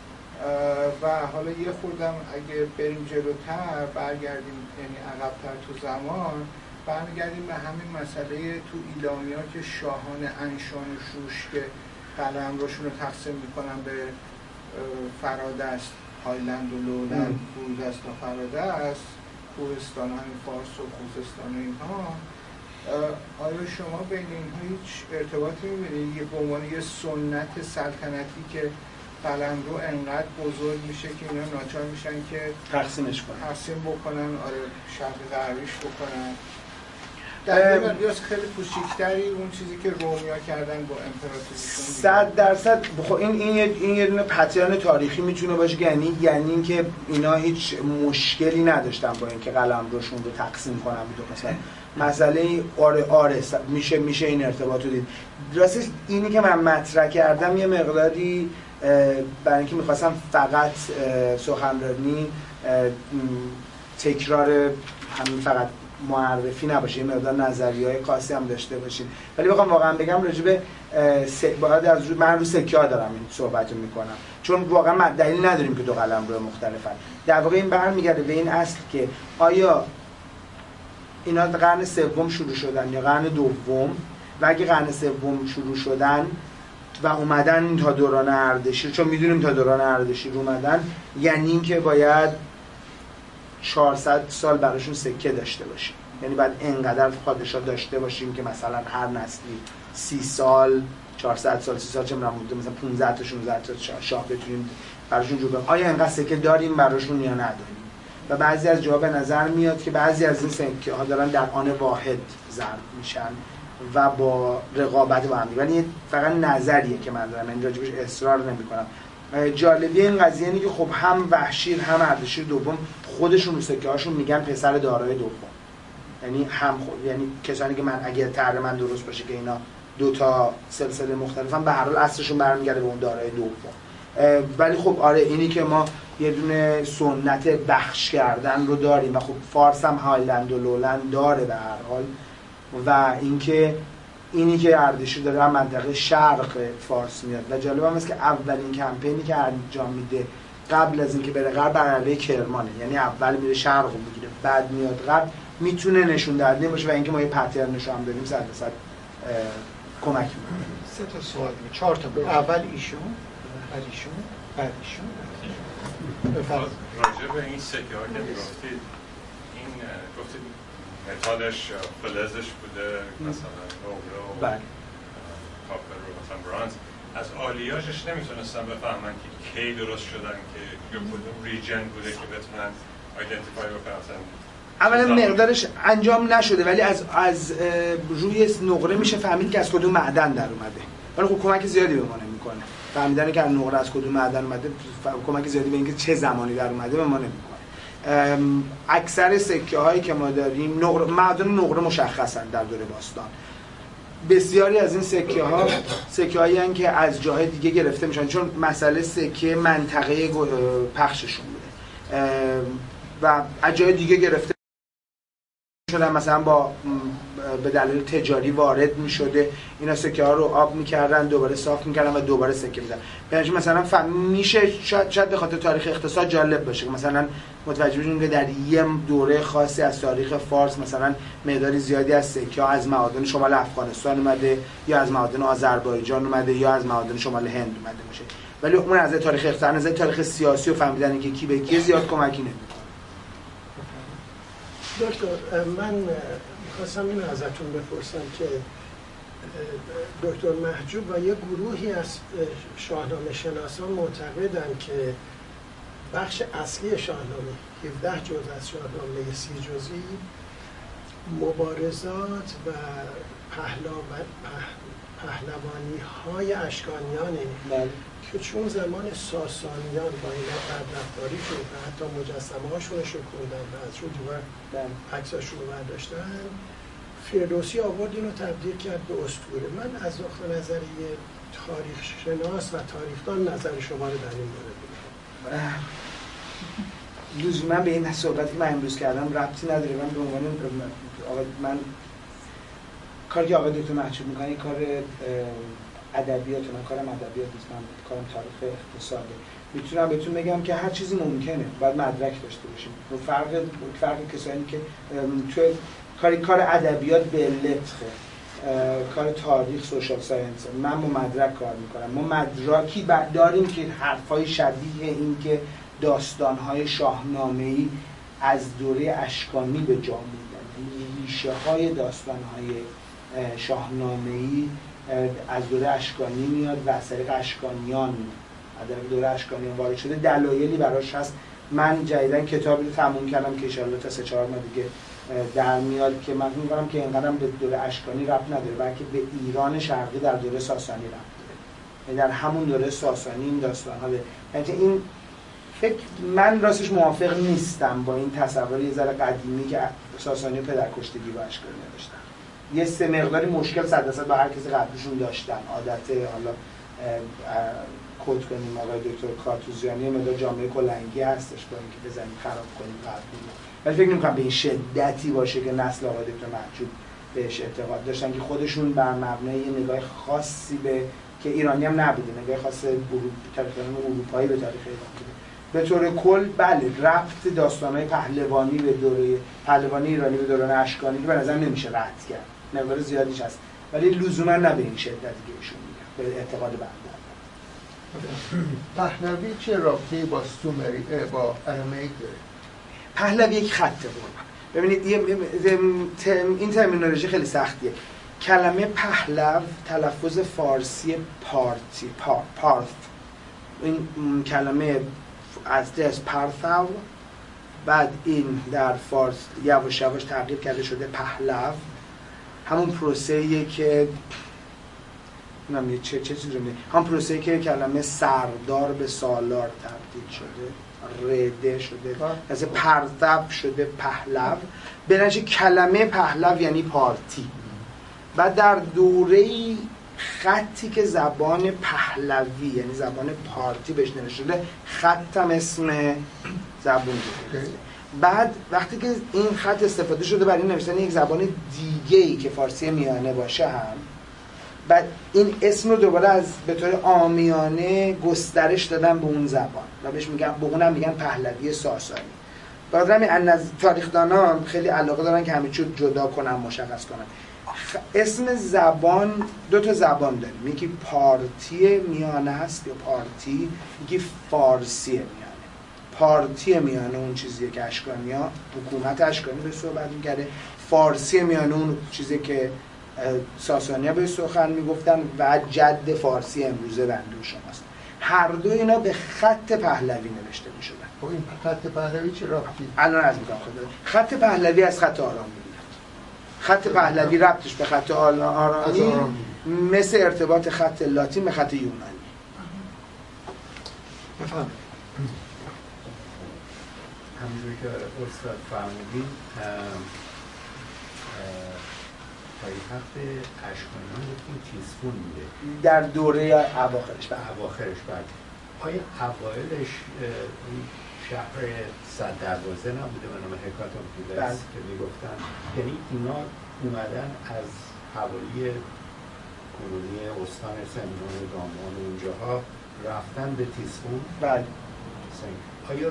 و حالا یه خوردم اگه بریم جلوتر برگردیم یعنی عقب‌تر تو زمان برمیگردیم به همین مسئله تو ایلامیا که شاهان انشان و شوش که قلمروشون رو تقسیم میکنن به فرادست، هایلند و لولند، فرودست و فرادست، کوهستان همین فارس و خوزستان و اینها. آیا شما بین اینها هیچ ارتباطی میبینید به عنوان یه سنت سلطنتی که قلمرو انقدر بزرگ میشه که اینا ناچار میشن که تقسیمش کنن، تقسیم بکنن، آره شرق غربیش بکنن در یه مقیاس خیلی کوچیک‌تری اون چیزی که رومیا کردن با امپراتوریشون؟ صد درصد. خب این این یه این یه دونه پترن تاریخی میتونه باشه که یعنی یعنی اینکه اینا هیچ مشکلی نداشتن با اینکه قلمروشون رو تقسیم کنن به دو قسمت. مسئله آره آره میشه میشه این ارتباط رو دید. راستش اینی که من مطرح کردم یه مقداری برای اینکه می‌خواستم فقط سخنرانی تکرار همین فقط معرفی نباشه، یه مقدار نظریه‌های خاصی هم داشته باشین، ولی بخوام واقعا بگم راجع به باید از رو من رو سکه‌ها دارم این صحبتو میکنم، چون واقعا ما دلیل نداریم که دو قلمرو مختلفن. در واقع این برمیگرده به این اصل که آیا اینا قرن سوم شروع شدن یا قرن دوم، و اگه قرن سوم شروع شدن و اومدن تا دوران اردشیر، چون میدونیم تا دوران اردشیر اومدن، یعنی اینکه باید چهارصد سال براشون سکه داشته باشیم، یعنی بعد اینقدر پادشاه داشته باشیم که مثلا هر نسلی سی سال چهارصد سال سی سال چه می‌دونم مثلا پانزده تا شانزده تا شاه بتونیم براشون جور کنیم. آیا اینقدر سکه داریم براشون یا نداریم؟ و بعضی از جواب نظر میاد که بعضی از این سکه ها دارن در آن واحد ضرب میشن و با رقابت با هم، ولی فقط نظریه که من دارم، این راجبش اصرار نمی‌کنم. جالبی این قضیه اینه که خب هم وحشیر هم اردشیر دوم خودشون رو سکه هاشون میگن پسر دارای دوم، یعنی هم خود، یعنی کسانی که من اگه طرح من درست باشه که اینا دو تا سلسله مختلفن به هر حال اصلشون برمیگرده به اون دارای دوم. ولی خب آره اینی که ما یه دونه سنت بخش کردن رو داریم و خب فارس هم هایلند و لولند داره به هر حال، و اینکه اینی که اردشیر داره هم منطقه شرق فارس میاد و جالب هم است که اولین کمپینی که انجام میده قبل از اینکه بره غرب بر علیه کرمانه، یعنی اول میره شرق رو میگیره بعد میاد غرب، میتونه نشون دهنده باشه و اینکه ما یه پترنش هم داریم صد درصد کمک میکنه. سه تا سوال بود، چهار تا بود. اول ایشون، بعد ایشون، بعد ایشون. بفرمایید. راجع به این سکه ها که گفتید، این گفتید متالش فلزش بوده مثلا نقره و کاپر و مثلا برانز، از آلیاژش نمیتونستن بفهمن که کی درست شدن که یا کدوم ریجن بوده که بتونن آیدنتیفای بکنن. اولا مقدارش انجام نشده ولی از از روی نقره میشه فهمید که از کدوم معدن در اومده، ولی خب کمک زیادی به ما نمیکنه. فهمیدن که نقره از کدوم معدن اومده کمک زیادی به اینکه چه زمانی در اومده به ما نمیکنه. اکثر سکه هایی که ما داریم نقره، معدن نقره مشخصن در دوره باستان. بسیاری از این سکه ها سکه هایی هستند که از جاهای دیگه گرفته میشن، چون مسئله سکه منطقه پخششون بوده و از جای دیگه گرفته شدن، مثلا با به دلیل تجاری وارد میشده، اینا سکه ها رو آب میکردن دوباره صاف میکردن و دوباره سکه میزنن. یعنی مثلا فهم میشه شاید شاید به خاطر تاریخ اقتصاد جالب باشه مثلا متوجه بشیم که در یه دوره خاصی از تاریخ فارس مثلا مقداری زیادی از سکه ها از معادن شمال افغانستان اومده یا از معادن آذربایجان اومده یا از معادن شمال هند اومده باشه، ولی اون از تاریخ اقتصاد، از تاریخ سیاسی و فهمیدن اینکه کی به کی زیاد کمکی نمیکنه. دکتر من میخواستم اینو ازتون بپرسم که دکتر محجوب و یه گروهی از شاهنامه شناسان معتقدن که بخش اصلی شاهنامه هفده جزء از شاهنامه سی جزئی مبارزات و پهلوانی های اشکانیانه که چون زمان ساسانیان با اینا بدرفتاری شد و حتی مجسمه هاشون رو شکوندن و از رو عکساشون رو برداشتن، فردوسی آورد اینو تبدیل کرد به اسطوره. من از نقطه نظری تاریخ شناس و تاریخدان نظر شما رو در این مورد بگم. لزوما به این صحبتی که من امروز کردم ربطی نداره. من به عنوان من کاری که آقای دکتر محجوب میکنه این کار ادبیات، من کارم ادبیات نیست، من کارم تاریخ اقتصاده. میتونم بهتون بگم که هر چیزی ممکنه، باید مدرک داشته باشیم. فرق فرق کسانی که تو کاری کار ادبیات به لطخه، کار تاریخ سوشال ساینس، من با مدرک کار میکنم. ما مدرکی داریم که حرفای شبیه این که داستانهای شاهنامه‌ای از دوره اشکانی به جا میدن، ریشه های داستانهای شاهنامه‌ای از دوره اشکانی میاد و از طریق اشکانیان میاد، از دوره اشکانیان وارد شده. دلایلی براش هست. من جدیدن کتابی رو تموم کردم که ان شاءالله تا سه چهار ماه دیگه در میاد که من میگم که اینقدر به دوره اشکانی ربط نداره، بلکه به ایران شرقی در دوره ساسانی ربط داره. در همون دوره ساسانی این داستان‌ها به یعنی این فکر من راستش موافق نیستم با این تصور یه ذره قدیمی که ساسانی پدرکشتگی با اشکانی داشتن. یه سه مقداری مشکل صد درصد با هر کسی قبلشون داشتن. عادت حالا کد کنیم آقای دکتر کارتوزیانی مقدار جامعه کلنگی هستش با اینکه بزنیم خراب کنیم قبلی، ولی فکر نمی‌کنم به این شدتی باشه که نسل آقای دکتر محجوب بهش اعتقاد داشتن که خودشون بر مبنای یه نگاه خاصی به که ایرانی هم نبوده، نگاه خاص اروپایی به تاریخ ایران بوده. به طور کل بله ربط داستان‌های پهلوانی به دوره پهلوانی ایرانی به دوران اشکانی به نظر نمیشه رد کرد. مقدار زیادیش هست ولی لزوما نه به این شدتی که ایشون میگن به اعتقاد بنده. پهلوی چه رابطه‌ای با سومری با ارامئیک داره؟ پهلوی یک خطه قربان. ببینید این ترمینولوژی خیلی سختیه. کلمه پهلو تلفظ فارسی پارتی پارت، این کلمه از از پارثاو، بعد این در فارس یواش یواش تغییر کرده شده پهلو. همون پروسه‌ایه که نمیدونم چه چه چیزی رو می هم پروسه‌ای که کلمه سردار به سالار تبدیل شده، رده شده، مثلا پرتب شده پهلو. به نتیجه کلمه پهلو یعنی پارتی. و در دوره‌ای خطی که زبان پهلوی یعنی زبان پارتی بهش نوشته شده، خطم اسم زبان بوده. بعد وقتی که این خط استفاده شده برای نوشتن یک زبان دیگه‌ای که فارسی میانه باشه هم، بعد این اسم رو دوباره از به طور عامیانه گسترش دادن به اون زبان و بهش میگن، به اونم میگن پهلوی ساسانی. بعد همین از تاریخ‌دانان خیلی علاقه دارن که همه چیز جدا کنن، مشخص کنن. اسم زبان دو تا زبان داریم، یکی پارتی میانه هست یا پارتی، یکی فارسی میانه. پارتی میانه اون چیزیه که اشکانی‌ها، حکومت اشکانی به صحبت می‌کرده، فارسی میانه اون چیزی که ساسانی‌ها به سخن میگفتن و جد فارسی امروزه بنده شماست. هر دو اینا به خط پهلوی نوشته می‌شدن. خب این خط پهلوی چه ربطی؟ الان از میگم خود خط پهلوی از خط آرامی میاد. خط پهلوی ربطش به خط آرامی مثل ارتباط خط لاتین به خط یونانی. بفهم. همونجوری که استاد فرمودین پایتخت اشکانیان گفتیم تیسفون بوده در دوره اواخرش. به اواخرش بعد آیا اوایلش شهر صد دروازه نبوده به نام هکاتومپیلس که میگفتن؟ یعنی اینا اومدن از حوالی کنونی استان سمنان و دامان و اونجاها رفتن به تیسفون؟ بله. آیا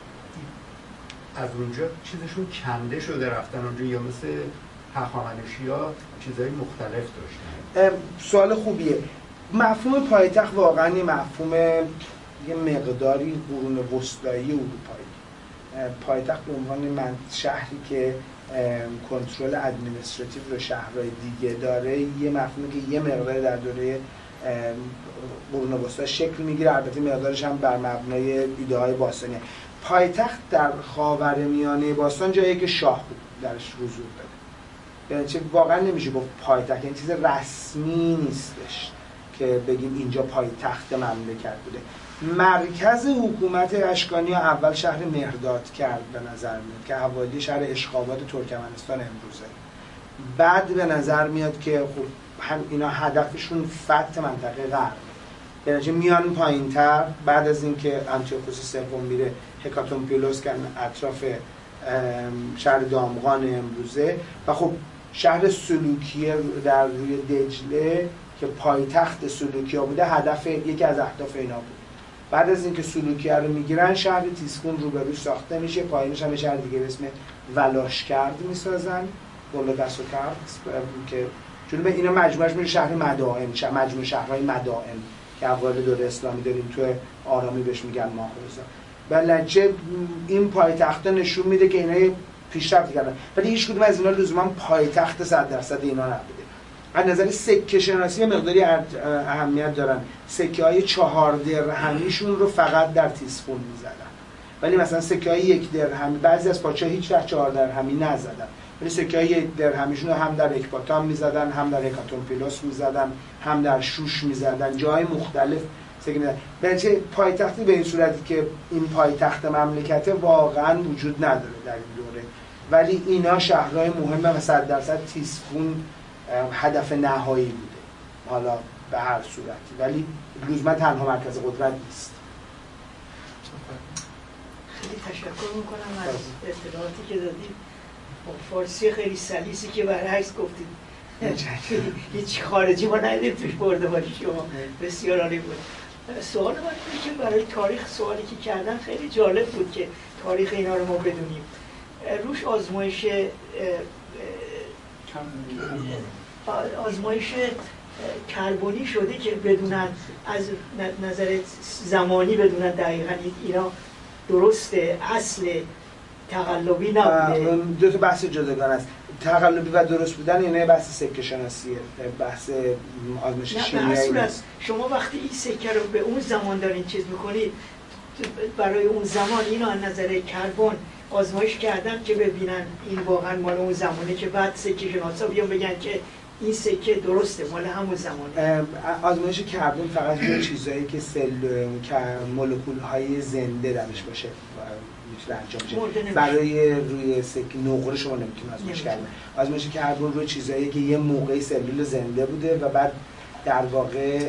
از اونجا چیزشون کنده شده رفتن اونجا یا مثل هخامنشی‌ها چیزهای مختلف داشتن؟ سوال خوبیه. مفهوم پایتخت واقعا یه مفهوم یه مقداری قرون وسطایی اروپایی. پایتخت به عنوان من شهری که کنترل ادمنستراتیو رو شهرهای دیگه داره، یه مفهومی که یه مقدار در دوره قرون وسطا شکل میگیره، البته مقدارش هم بر مبنای ایده های باستانیه. پایتخت در خاورمیانه باستان جایی که شاه بود درش حضور داره. یعنی چه واقعا نمیشه گفت پایتخت، یعنی چیز رسمی نیستش که بگیم اینجا پایتخت مملکت بوده. مرکز حکومت اشکانی اول شهر مهرداد کرد به نظر میاد که حوالی شهر اشخاباد ترکمنستان امروزه. بعد به نظر میاد که خب هم اینا هدفشون فتح منطقه غرب، یعنی میان پایینتر. بعد از اینکه آنتیوکوس سوم میره هکاتومپیلوس که اطراف شهر دامغان امروزه و خب شهر سلوکیه در روی دجله که پایتخت سلوکیه بوده، هدف یکی از اهداف اینا بود. بعد از اینکه سلوکیه رو میگیرن شهر تیسفون روبروش ساخته میشه، پایینش هم شهر دیگه به اسم ولاشکرد میسازن، ولودسوکرد که چون به اینا مجموعش میشه شهر مدائن، شهر مجموعه شهرهای مدائن که اول دوره اسلامی داریم تو آرامی بهش میگن ماخوزا. بلکه این پایتخت نشون میده که اینا پیشرفت کردن، ولی هیچ کدوم از اینا لزوما پایتخت صد درصد اینا نبوده. از نظر سکه شناسی مقداری اهمیت دارن. سکه های چهار درهمیشون رو فقط در تیسفون میزدن، ولی مثلا سکه های یک درهمی بعضی از پادشاها هیچ وقت چهار درهمی نزدن، ولی سکه های یک درهمیشون رو هم در اکباتان میزدن، هم در هکاتومپیلوس میزدن، هم در شوش میزدن، جای مختلف سکه میزدن. بلکه پایتختی به این صورتی که این پایتخت مملکت واقعا وجود نداره در این دوره، ولی اینا شهرهای مهمه و صد درصد تیسفون هدف نهایی بوده، حالا به هر صورتی، ولی لزوما تنها مرکز قدرت نیست. خیلی تشکر میکنم از اطلاعاتی که دادید. فارسی خیلی سلیسی که برعکس گفتید، هیچ خارجی ما ندیدیم توش برده باشی شما. بسیار عالی بود. سوال من اینه که برای تاریخ سوالی که کردن خیلی جالب بود که تاریخ اینا رو ما بدونیم. روش آزمایش آزمایش کربونی شده که بدونن از نظر زمانی بدونن دقیقاً اینا درسته، اصل تقلبی نبوده. دو تا بحث جداگانه است. تقلبی و درست بودن اینه بحث سکه شناسیه، بحث آزمایش شیمیایی است. شما وقتی این سکه رو به اون زمان دارین چیز میکنید، برای اون زمان اینو از نظر کربن آزمایش کردن که ببینن این واقعا مال اون زمانه، که بعد سکه شناسا بیان بگن که این سکه درسته مال همون زمانه. آزمایش کربن فقط روی چیزایی که سل مولکول های زنده درش باشه میتونه انجام بشه. برای روی سکه نقره شما نمیتونید آزمایش کردن. آزمایش کربن روی چیزایی که یه موقعی سلول زنده بوده و بعد در واقع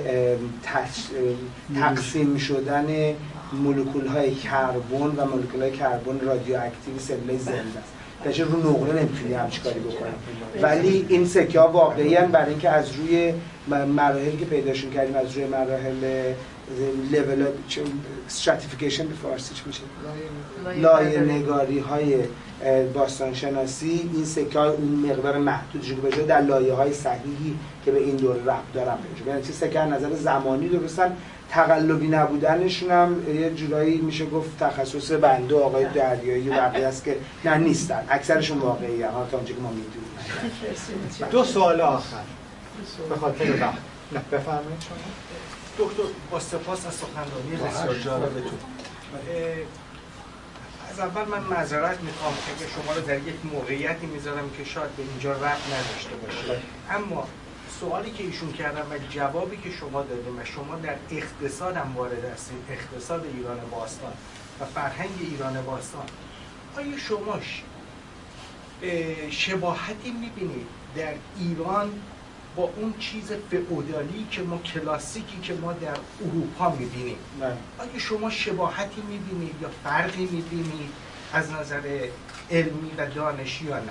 تقسیم شدن مولکول های کربن و مولکول های کربن رادیواکتیو سلول زنده است. درش رو نقره نمیتونی همچی کاری بکنیم، ولی این سکه ها واقعی هستند برای اینکه از روی مراحلی که پیداشون کردیم، از روی مراحل لول استراتیفیکیشن به فارسی چی میشه؟ لایه نگاری های باستانشناسی، این سکه ها اون مقدار محدودی که بشه در لایه های صحیحی که به این دوره ربط دارن بشه. یعنی چه سکه از نظر زمانی درستن، تقلبی نبودنشون هم یه جورایی میشه گفت تخصص بنده آقای دریایی و بقیه است که نه نیستن، اکثرشون واقعی هم تا اونجا که ما میدونیم. دو سوال آخر به خاطر وقت. نه بفرمایید شما. دکتر با سپاس از سخنرانی بسیار جالبتون. از اول من معذرت میخوام که شما رو در یک موقعیتی میذارم که شاید به اینجا ربط نداشته باشه، اما سوالی که ایشون کردن و جوابی که شما دادیم و شما در اقتصاد هم وارد هستید، اقتصاد ایران باستان و فرهنگ ایران باستان، آیا شما شباهتی میبینید در ایران با اون چیز فئودالی که ما کلاسیکی که ما در اروپا میبینیم؟ آیا شما شباهتی میبینید یا فرقی میبینید از نظر علمی و دانشی یا نه؟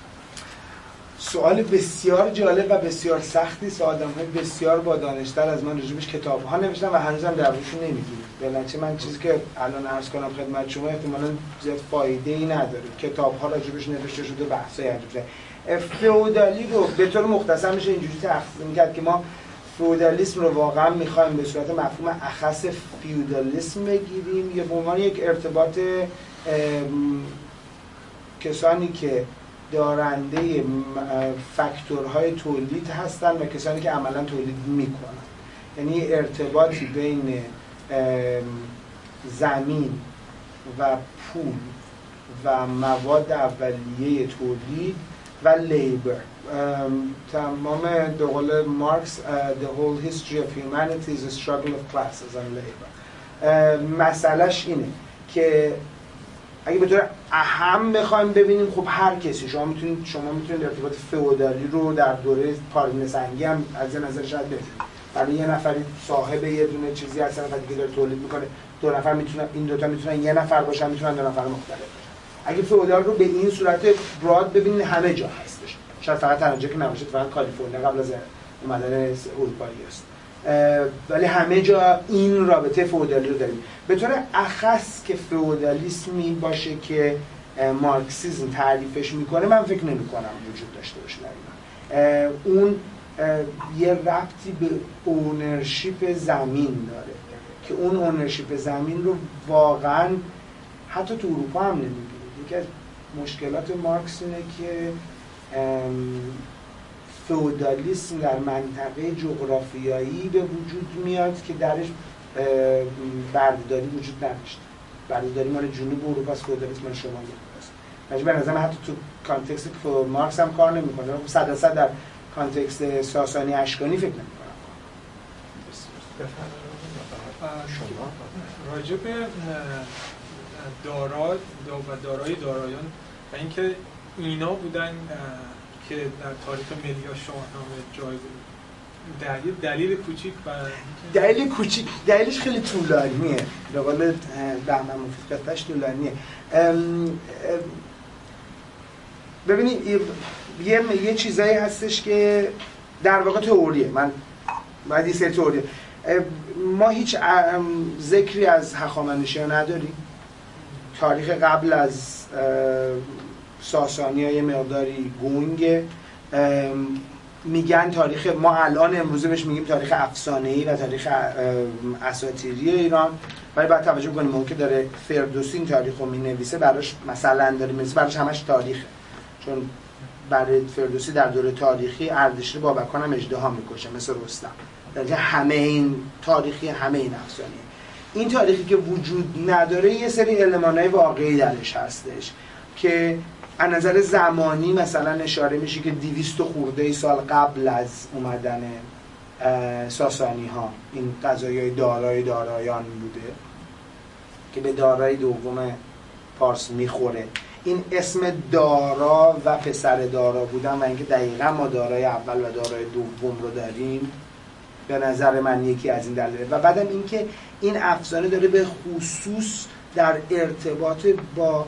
سوال بسیار جالب و بسیار سختی است. آدم‌های بسیار با دانش‌تر از من راجبش کتاب‌ها نوشتن و هنوزم دربارشون نمی‌دونم. بلکه من چیزی که الان عرض کنم خدمت شما احتمالاً زیاد فایده‌ای نداره. کتاب‌ها راجبش نوشته شده، بحث‌های انجام فئودالی رو به طور مختصر میشه اینجوری تقسیم کرد که ما فئودالیسم رو واقعا می‌خوایم به صورت مفهوم اخص فیودالیسم بگیریم یا به عنوان یک ارتباط کسانی که دارنده فاکتورهای تولید هستند و کسانی که عملا تولید میکنن، یعنی ارتباطی بین زمین و پول و مواد اولیه تولید و لیبر. تمام به قول مارکس the whole history of humanity is a struggle of classes and labor. مسئلهش اینه که اگه به طور اهم بخوایم ببینیم، خب هر کسی شما میتونید شما میتونید ارتباط فئودالی رو در دوره پارین سنگی هم از این نظر شاید ببینید. برای یه نفری صاحب یه دونه چیزی هستن و دیگه داره تولید میکنه، دو نفر میتونن، این دوتا میتونن یه نفر باشن، میتونن دو نفر مختلف باشن. اگه فئودال رو به این صورت براد ببینید همه جا هستش، شاید فقط تنها جا که نباشه فقط کالیفرنیا قبل از اومدن اروپایی است، ولی همه جا این رابطه فئودالی رو داریم. به طور اخص که فئودالیسمی باشه که مارکسیسم تعریفش میکنه، من فکر نمی کنم وجود داشته باشه در ایران. اون یه ربطی به اونرشیپ زمین داره که اون اونرشیپ زمین رو واقعا حتی تو اروپا هم نمیگیره. یکی از مشکلات مارکس اینه که فئودالیسم در منطقه جغرافیایی به وجود میاد که درش بردهداری وجود نداشت. بردهداری مال جنوب اروپا است، فئودالیسم مال شمال اروپا است. ولی به نظر من حتی تو کانتکست مارکس هم کار نمیکنه. صد درصد در کانتکست ساسانی اشکانی فکر نمیکنم. شما راجع به دارا و دارایی دارایان و اینکه اینا بودن که در تاریخ ملی شاهنامه جای دلیل دلیل کوچیک و دلیل کوچیک دلیلش خیلی طولانیه، به قول بهمن مفید قطعش طولانیه. ببینید یه یه چیزایی هستش که در واقع تئوریه، من بعد یه سری تئوریه. ما هیچ ذکری از هخامنشیان نداریم. تاریخ قبل از ساسانی ها یه مقداری گونگه. میگن تاریخ ما الان امروزه بهش میگیم تاریخ افسانه‌ای و تاریخ اساطیری ایران، ولی باید توجه کنیم اون که داره فردوسی این تاریخ رو مینویسه براش مثلا داره مینویسه براش همش تاریخه، چون برای فردوسی در دوره تاریخی اردشیر بابکان هم اژدها میکشه مثل رستم، در همه این تاریخی همه این افسانه‌ای. این تاریخی که وجود نداره یه سری المان‌های واقعی درش هستش. که از نظر زمانی مثلا اشاره میشه که دویست خورده سال قبل از اومدن ساسانی ها این قضایای دارای دارایان بوده که به دارای دوم پارس میخوره. این اسم دارا و پسر دارا بودن و اینکه دقیقا ما دارای اول و دارای دوم رو داریم به نظر من یکی از این دلایل. و بعدم اینکه این افسانه داره به خصوص در ارتباط با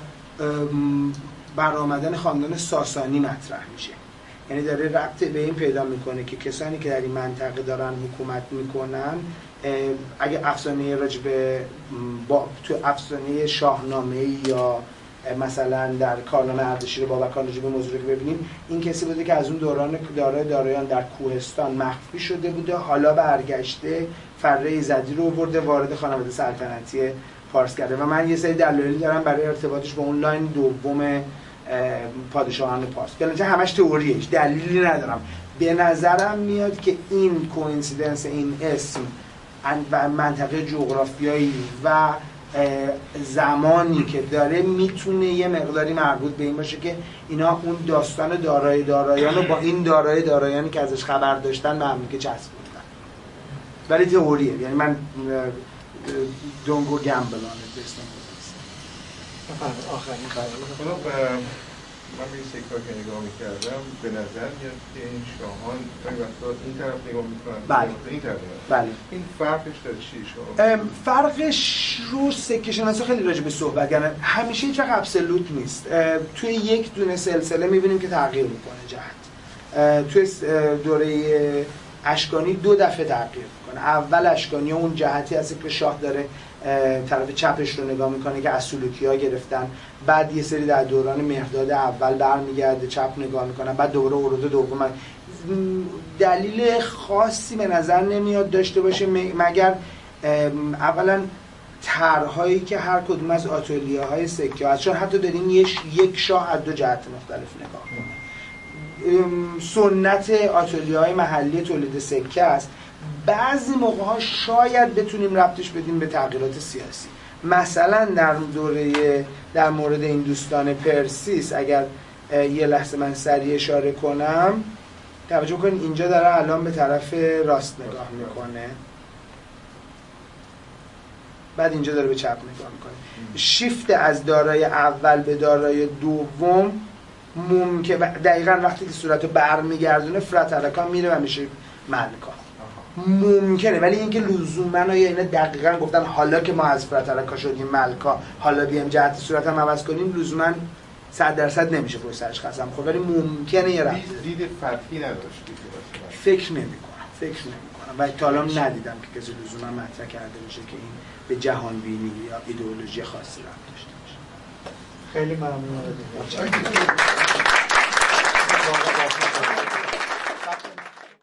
برآمدن خاندان ساسانی مطرح میشه، یعنی داره ربط به این پیدا میکنه که کسانی که در این منطقه دارن حکومت میکنن اگه افسانه راجب با تو افسانه شاهنامه یا مثلا در کارنامه اردشیر بابکان راجب موضوع رو ببینیم، این کسی بوده که از اون دوران دارای دارایان در کوهستان مخفی شده بوده، حالا برگشته فره ایزدی رو آورده وارد خانواده سلطنتی فارس کرده. و من یه سری دلایلی دارم برای ارتباطش با اون لاین دوم پادشاهان پارس که همش تئوریه، دلیلی ندارم. به نظرم میاد که این کوینسیدنس این اسم و منطقه جغرافیایی و زمانی که داره میتونه یه مقداری مربوط به این باشه که اینا اون داستان دارای دارایان رو با این دارای دارایانی که ازش خبر داشتن به هم که چسبوندن، ولی تئوریه، یعنی من دونگو گمبلانه بستم آخرین خیلی من به این سکار که نگاه میکردم به نظر میاد که این شاهان این وقتا این طرف نگاه میکنن بله. این طرف بله. این فرقش داره چی؟ فرقش رو سکه شناسا خیلی راجع به صحبت کردن، همیشه هیچ وقت ابسولوت نیست. توی یک دونه سلسله میبینیم که تغییر میکنه جهت. توی دوره اشکانی دو دفعه تغییر میکنه. اول اشکانی اون جهتی هست که شاه داره طرف چپش رو نگاه میکنه که از سلوکی‌ها گرفتن، بعد یه سری در دوران مهرداد اول برمیگرده چپ نگاه میکنن، بعد دوباره اورود دوم. دلیل خاصی به نظر نمیاد داشته باشه مگر اولا طرح‌هایی که هر کدوم از آتلیه‌های سکه هست، چون حتی داریم یک شاه از دو جهت مختلف نگاه کنه. سنت آتلیه‌های محلی تولید سکه است. بعضی موقع‌ها شاید بتونیم ربطش بدیم به تغییرات سیاسی. مثلا در دوره در مورد این دوستان پرسیس اگر یه لحظه من سریع اشاره کنم، توجه کنید اینجا داره الان به طرف راست نگاه میکنه، بعد اینجا داره به چپ نگاه میکنه. شیفت از دارای اول به دارای دوم ممکنه دقیقاً وقتی که صورتو برمیگردونه فراترکان میره و میشه ملکا. ممکنه، ولی اینکه لزوما یا اینا دقیقاً گفتن حالا که ما از فراترکا شدیم ملکا حالا بیام جهت صورت هم عوض کنیم، لزوما صد درصد نمیشه پشت سرش قسم خب، ولی ممکنه یه رفت دید فرقی نداشت. فکر نمی‌کنم فکر نمی‌کنم و تا الان ندیدم که کسی لزوما مطرح کرده باشه که این به جهان بینی یا ایدئولوژی خاصی ربط داشته باشه. خیلی ممنون.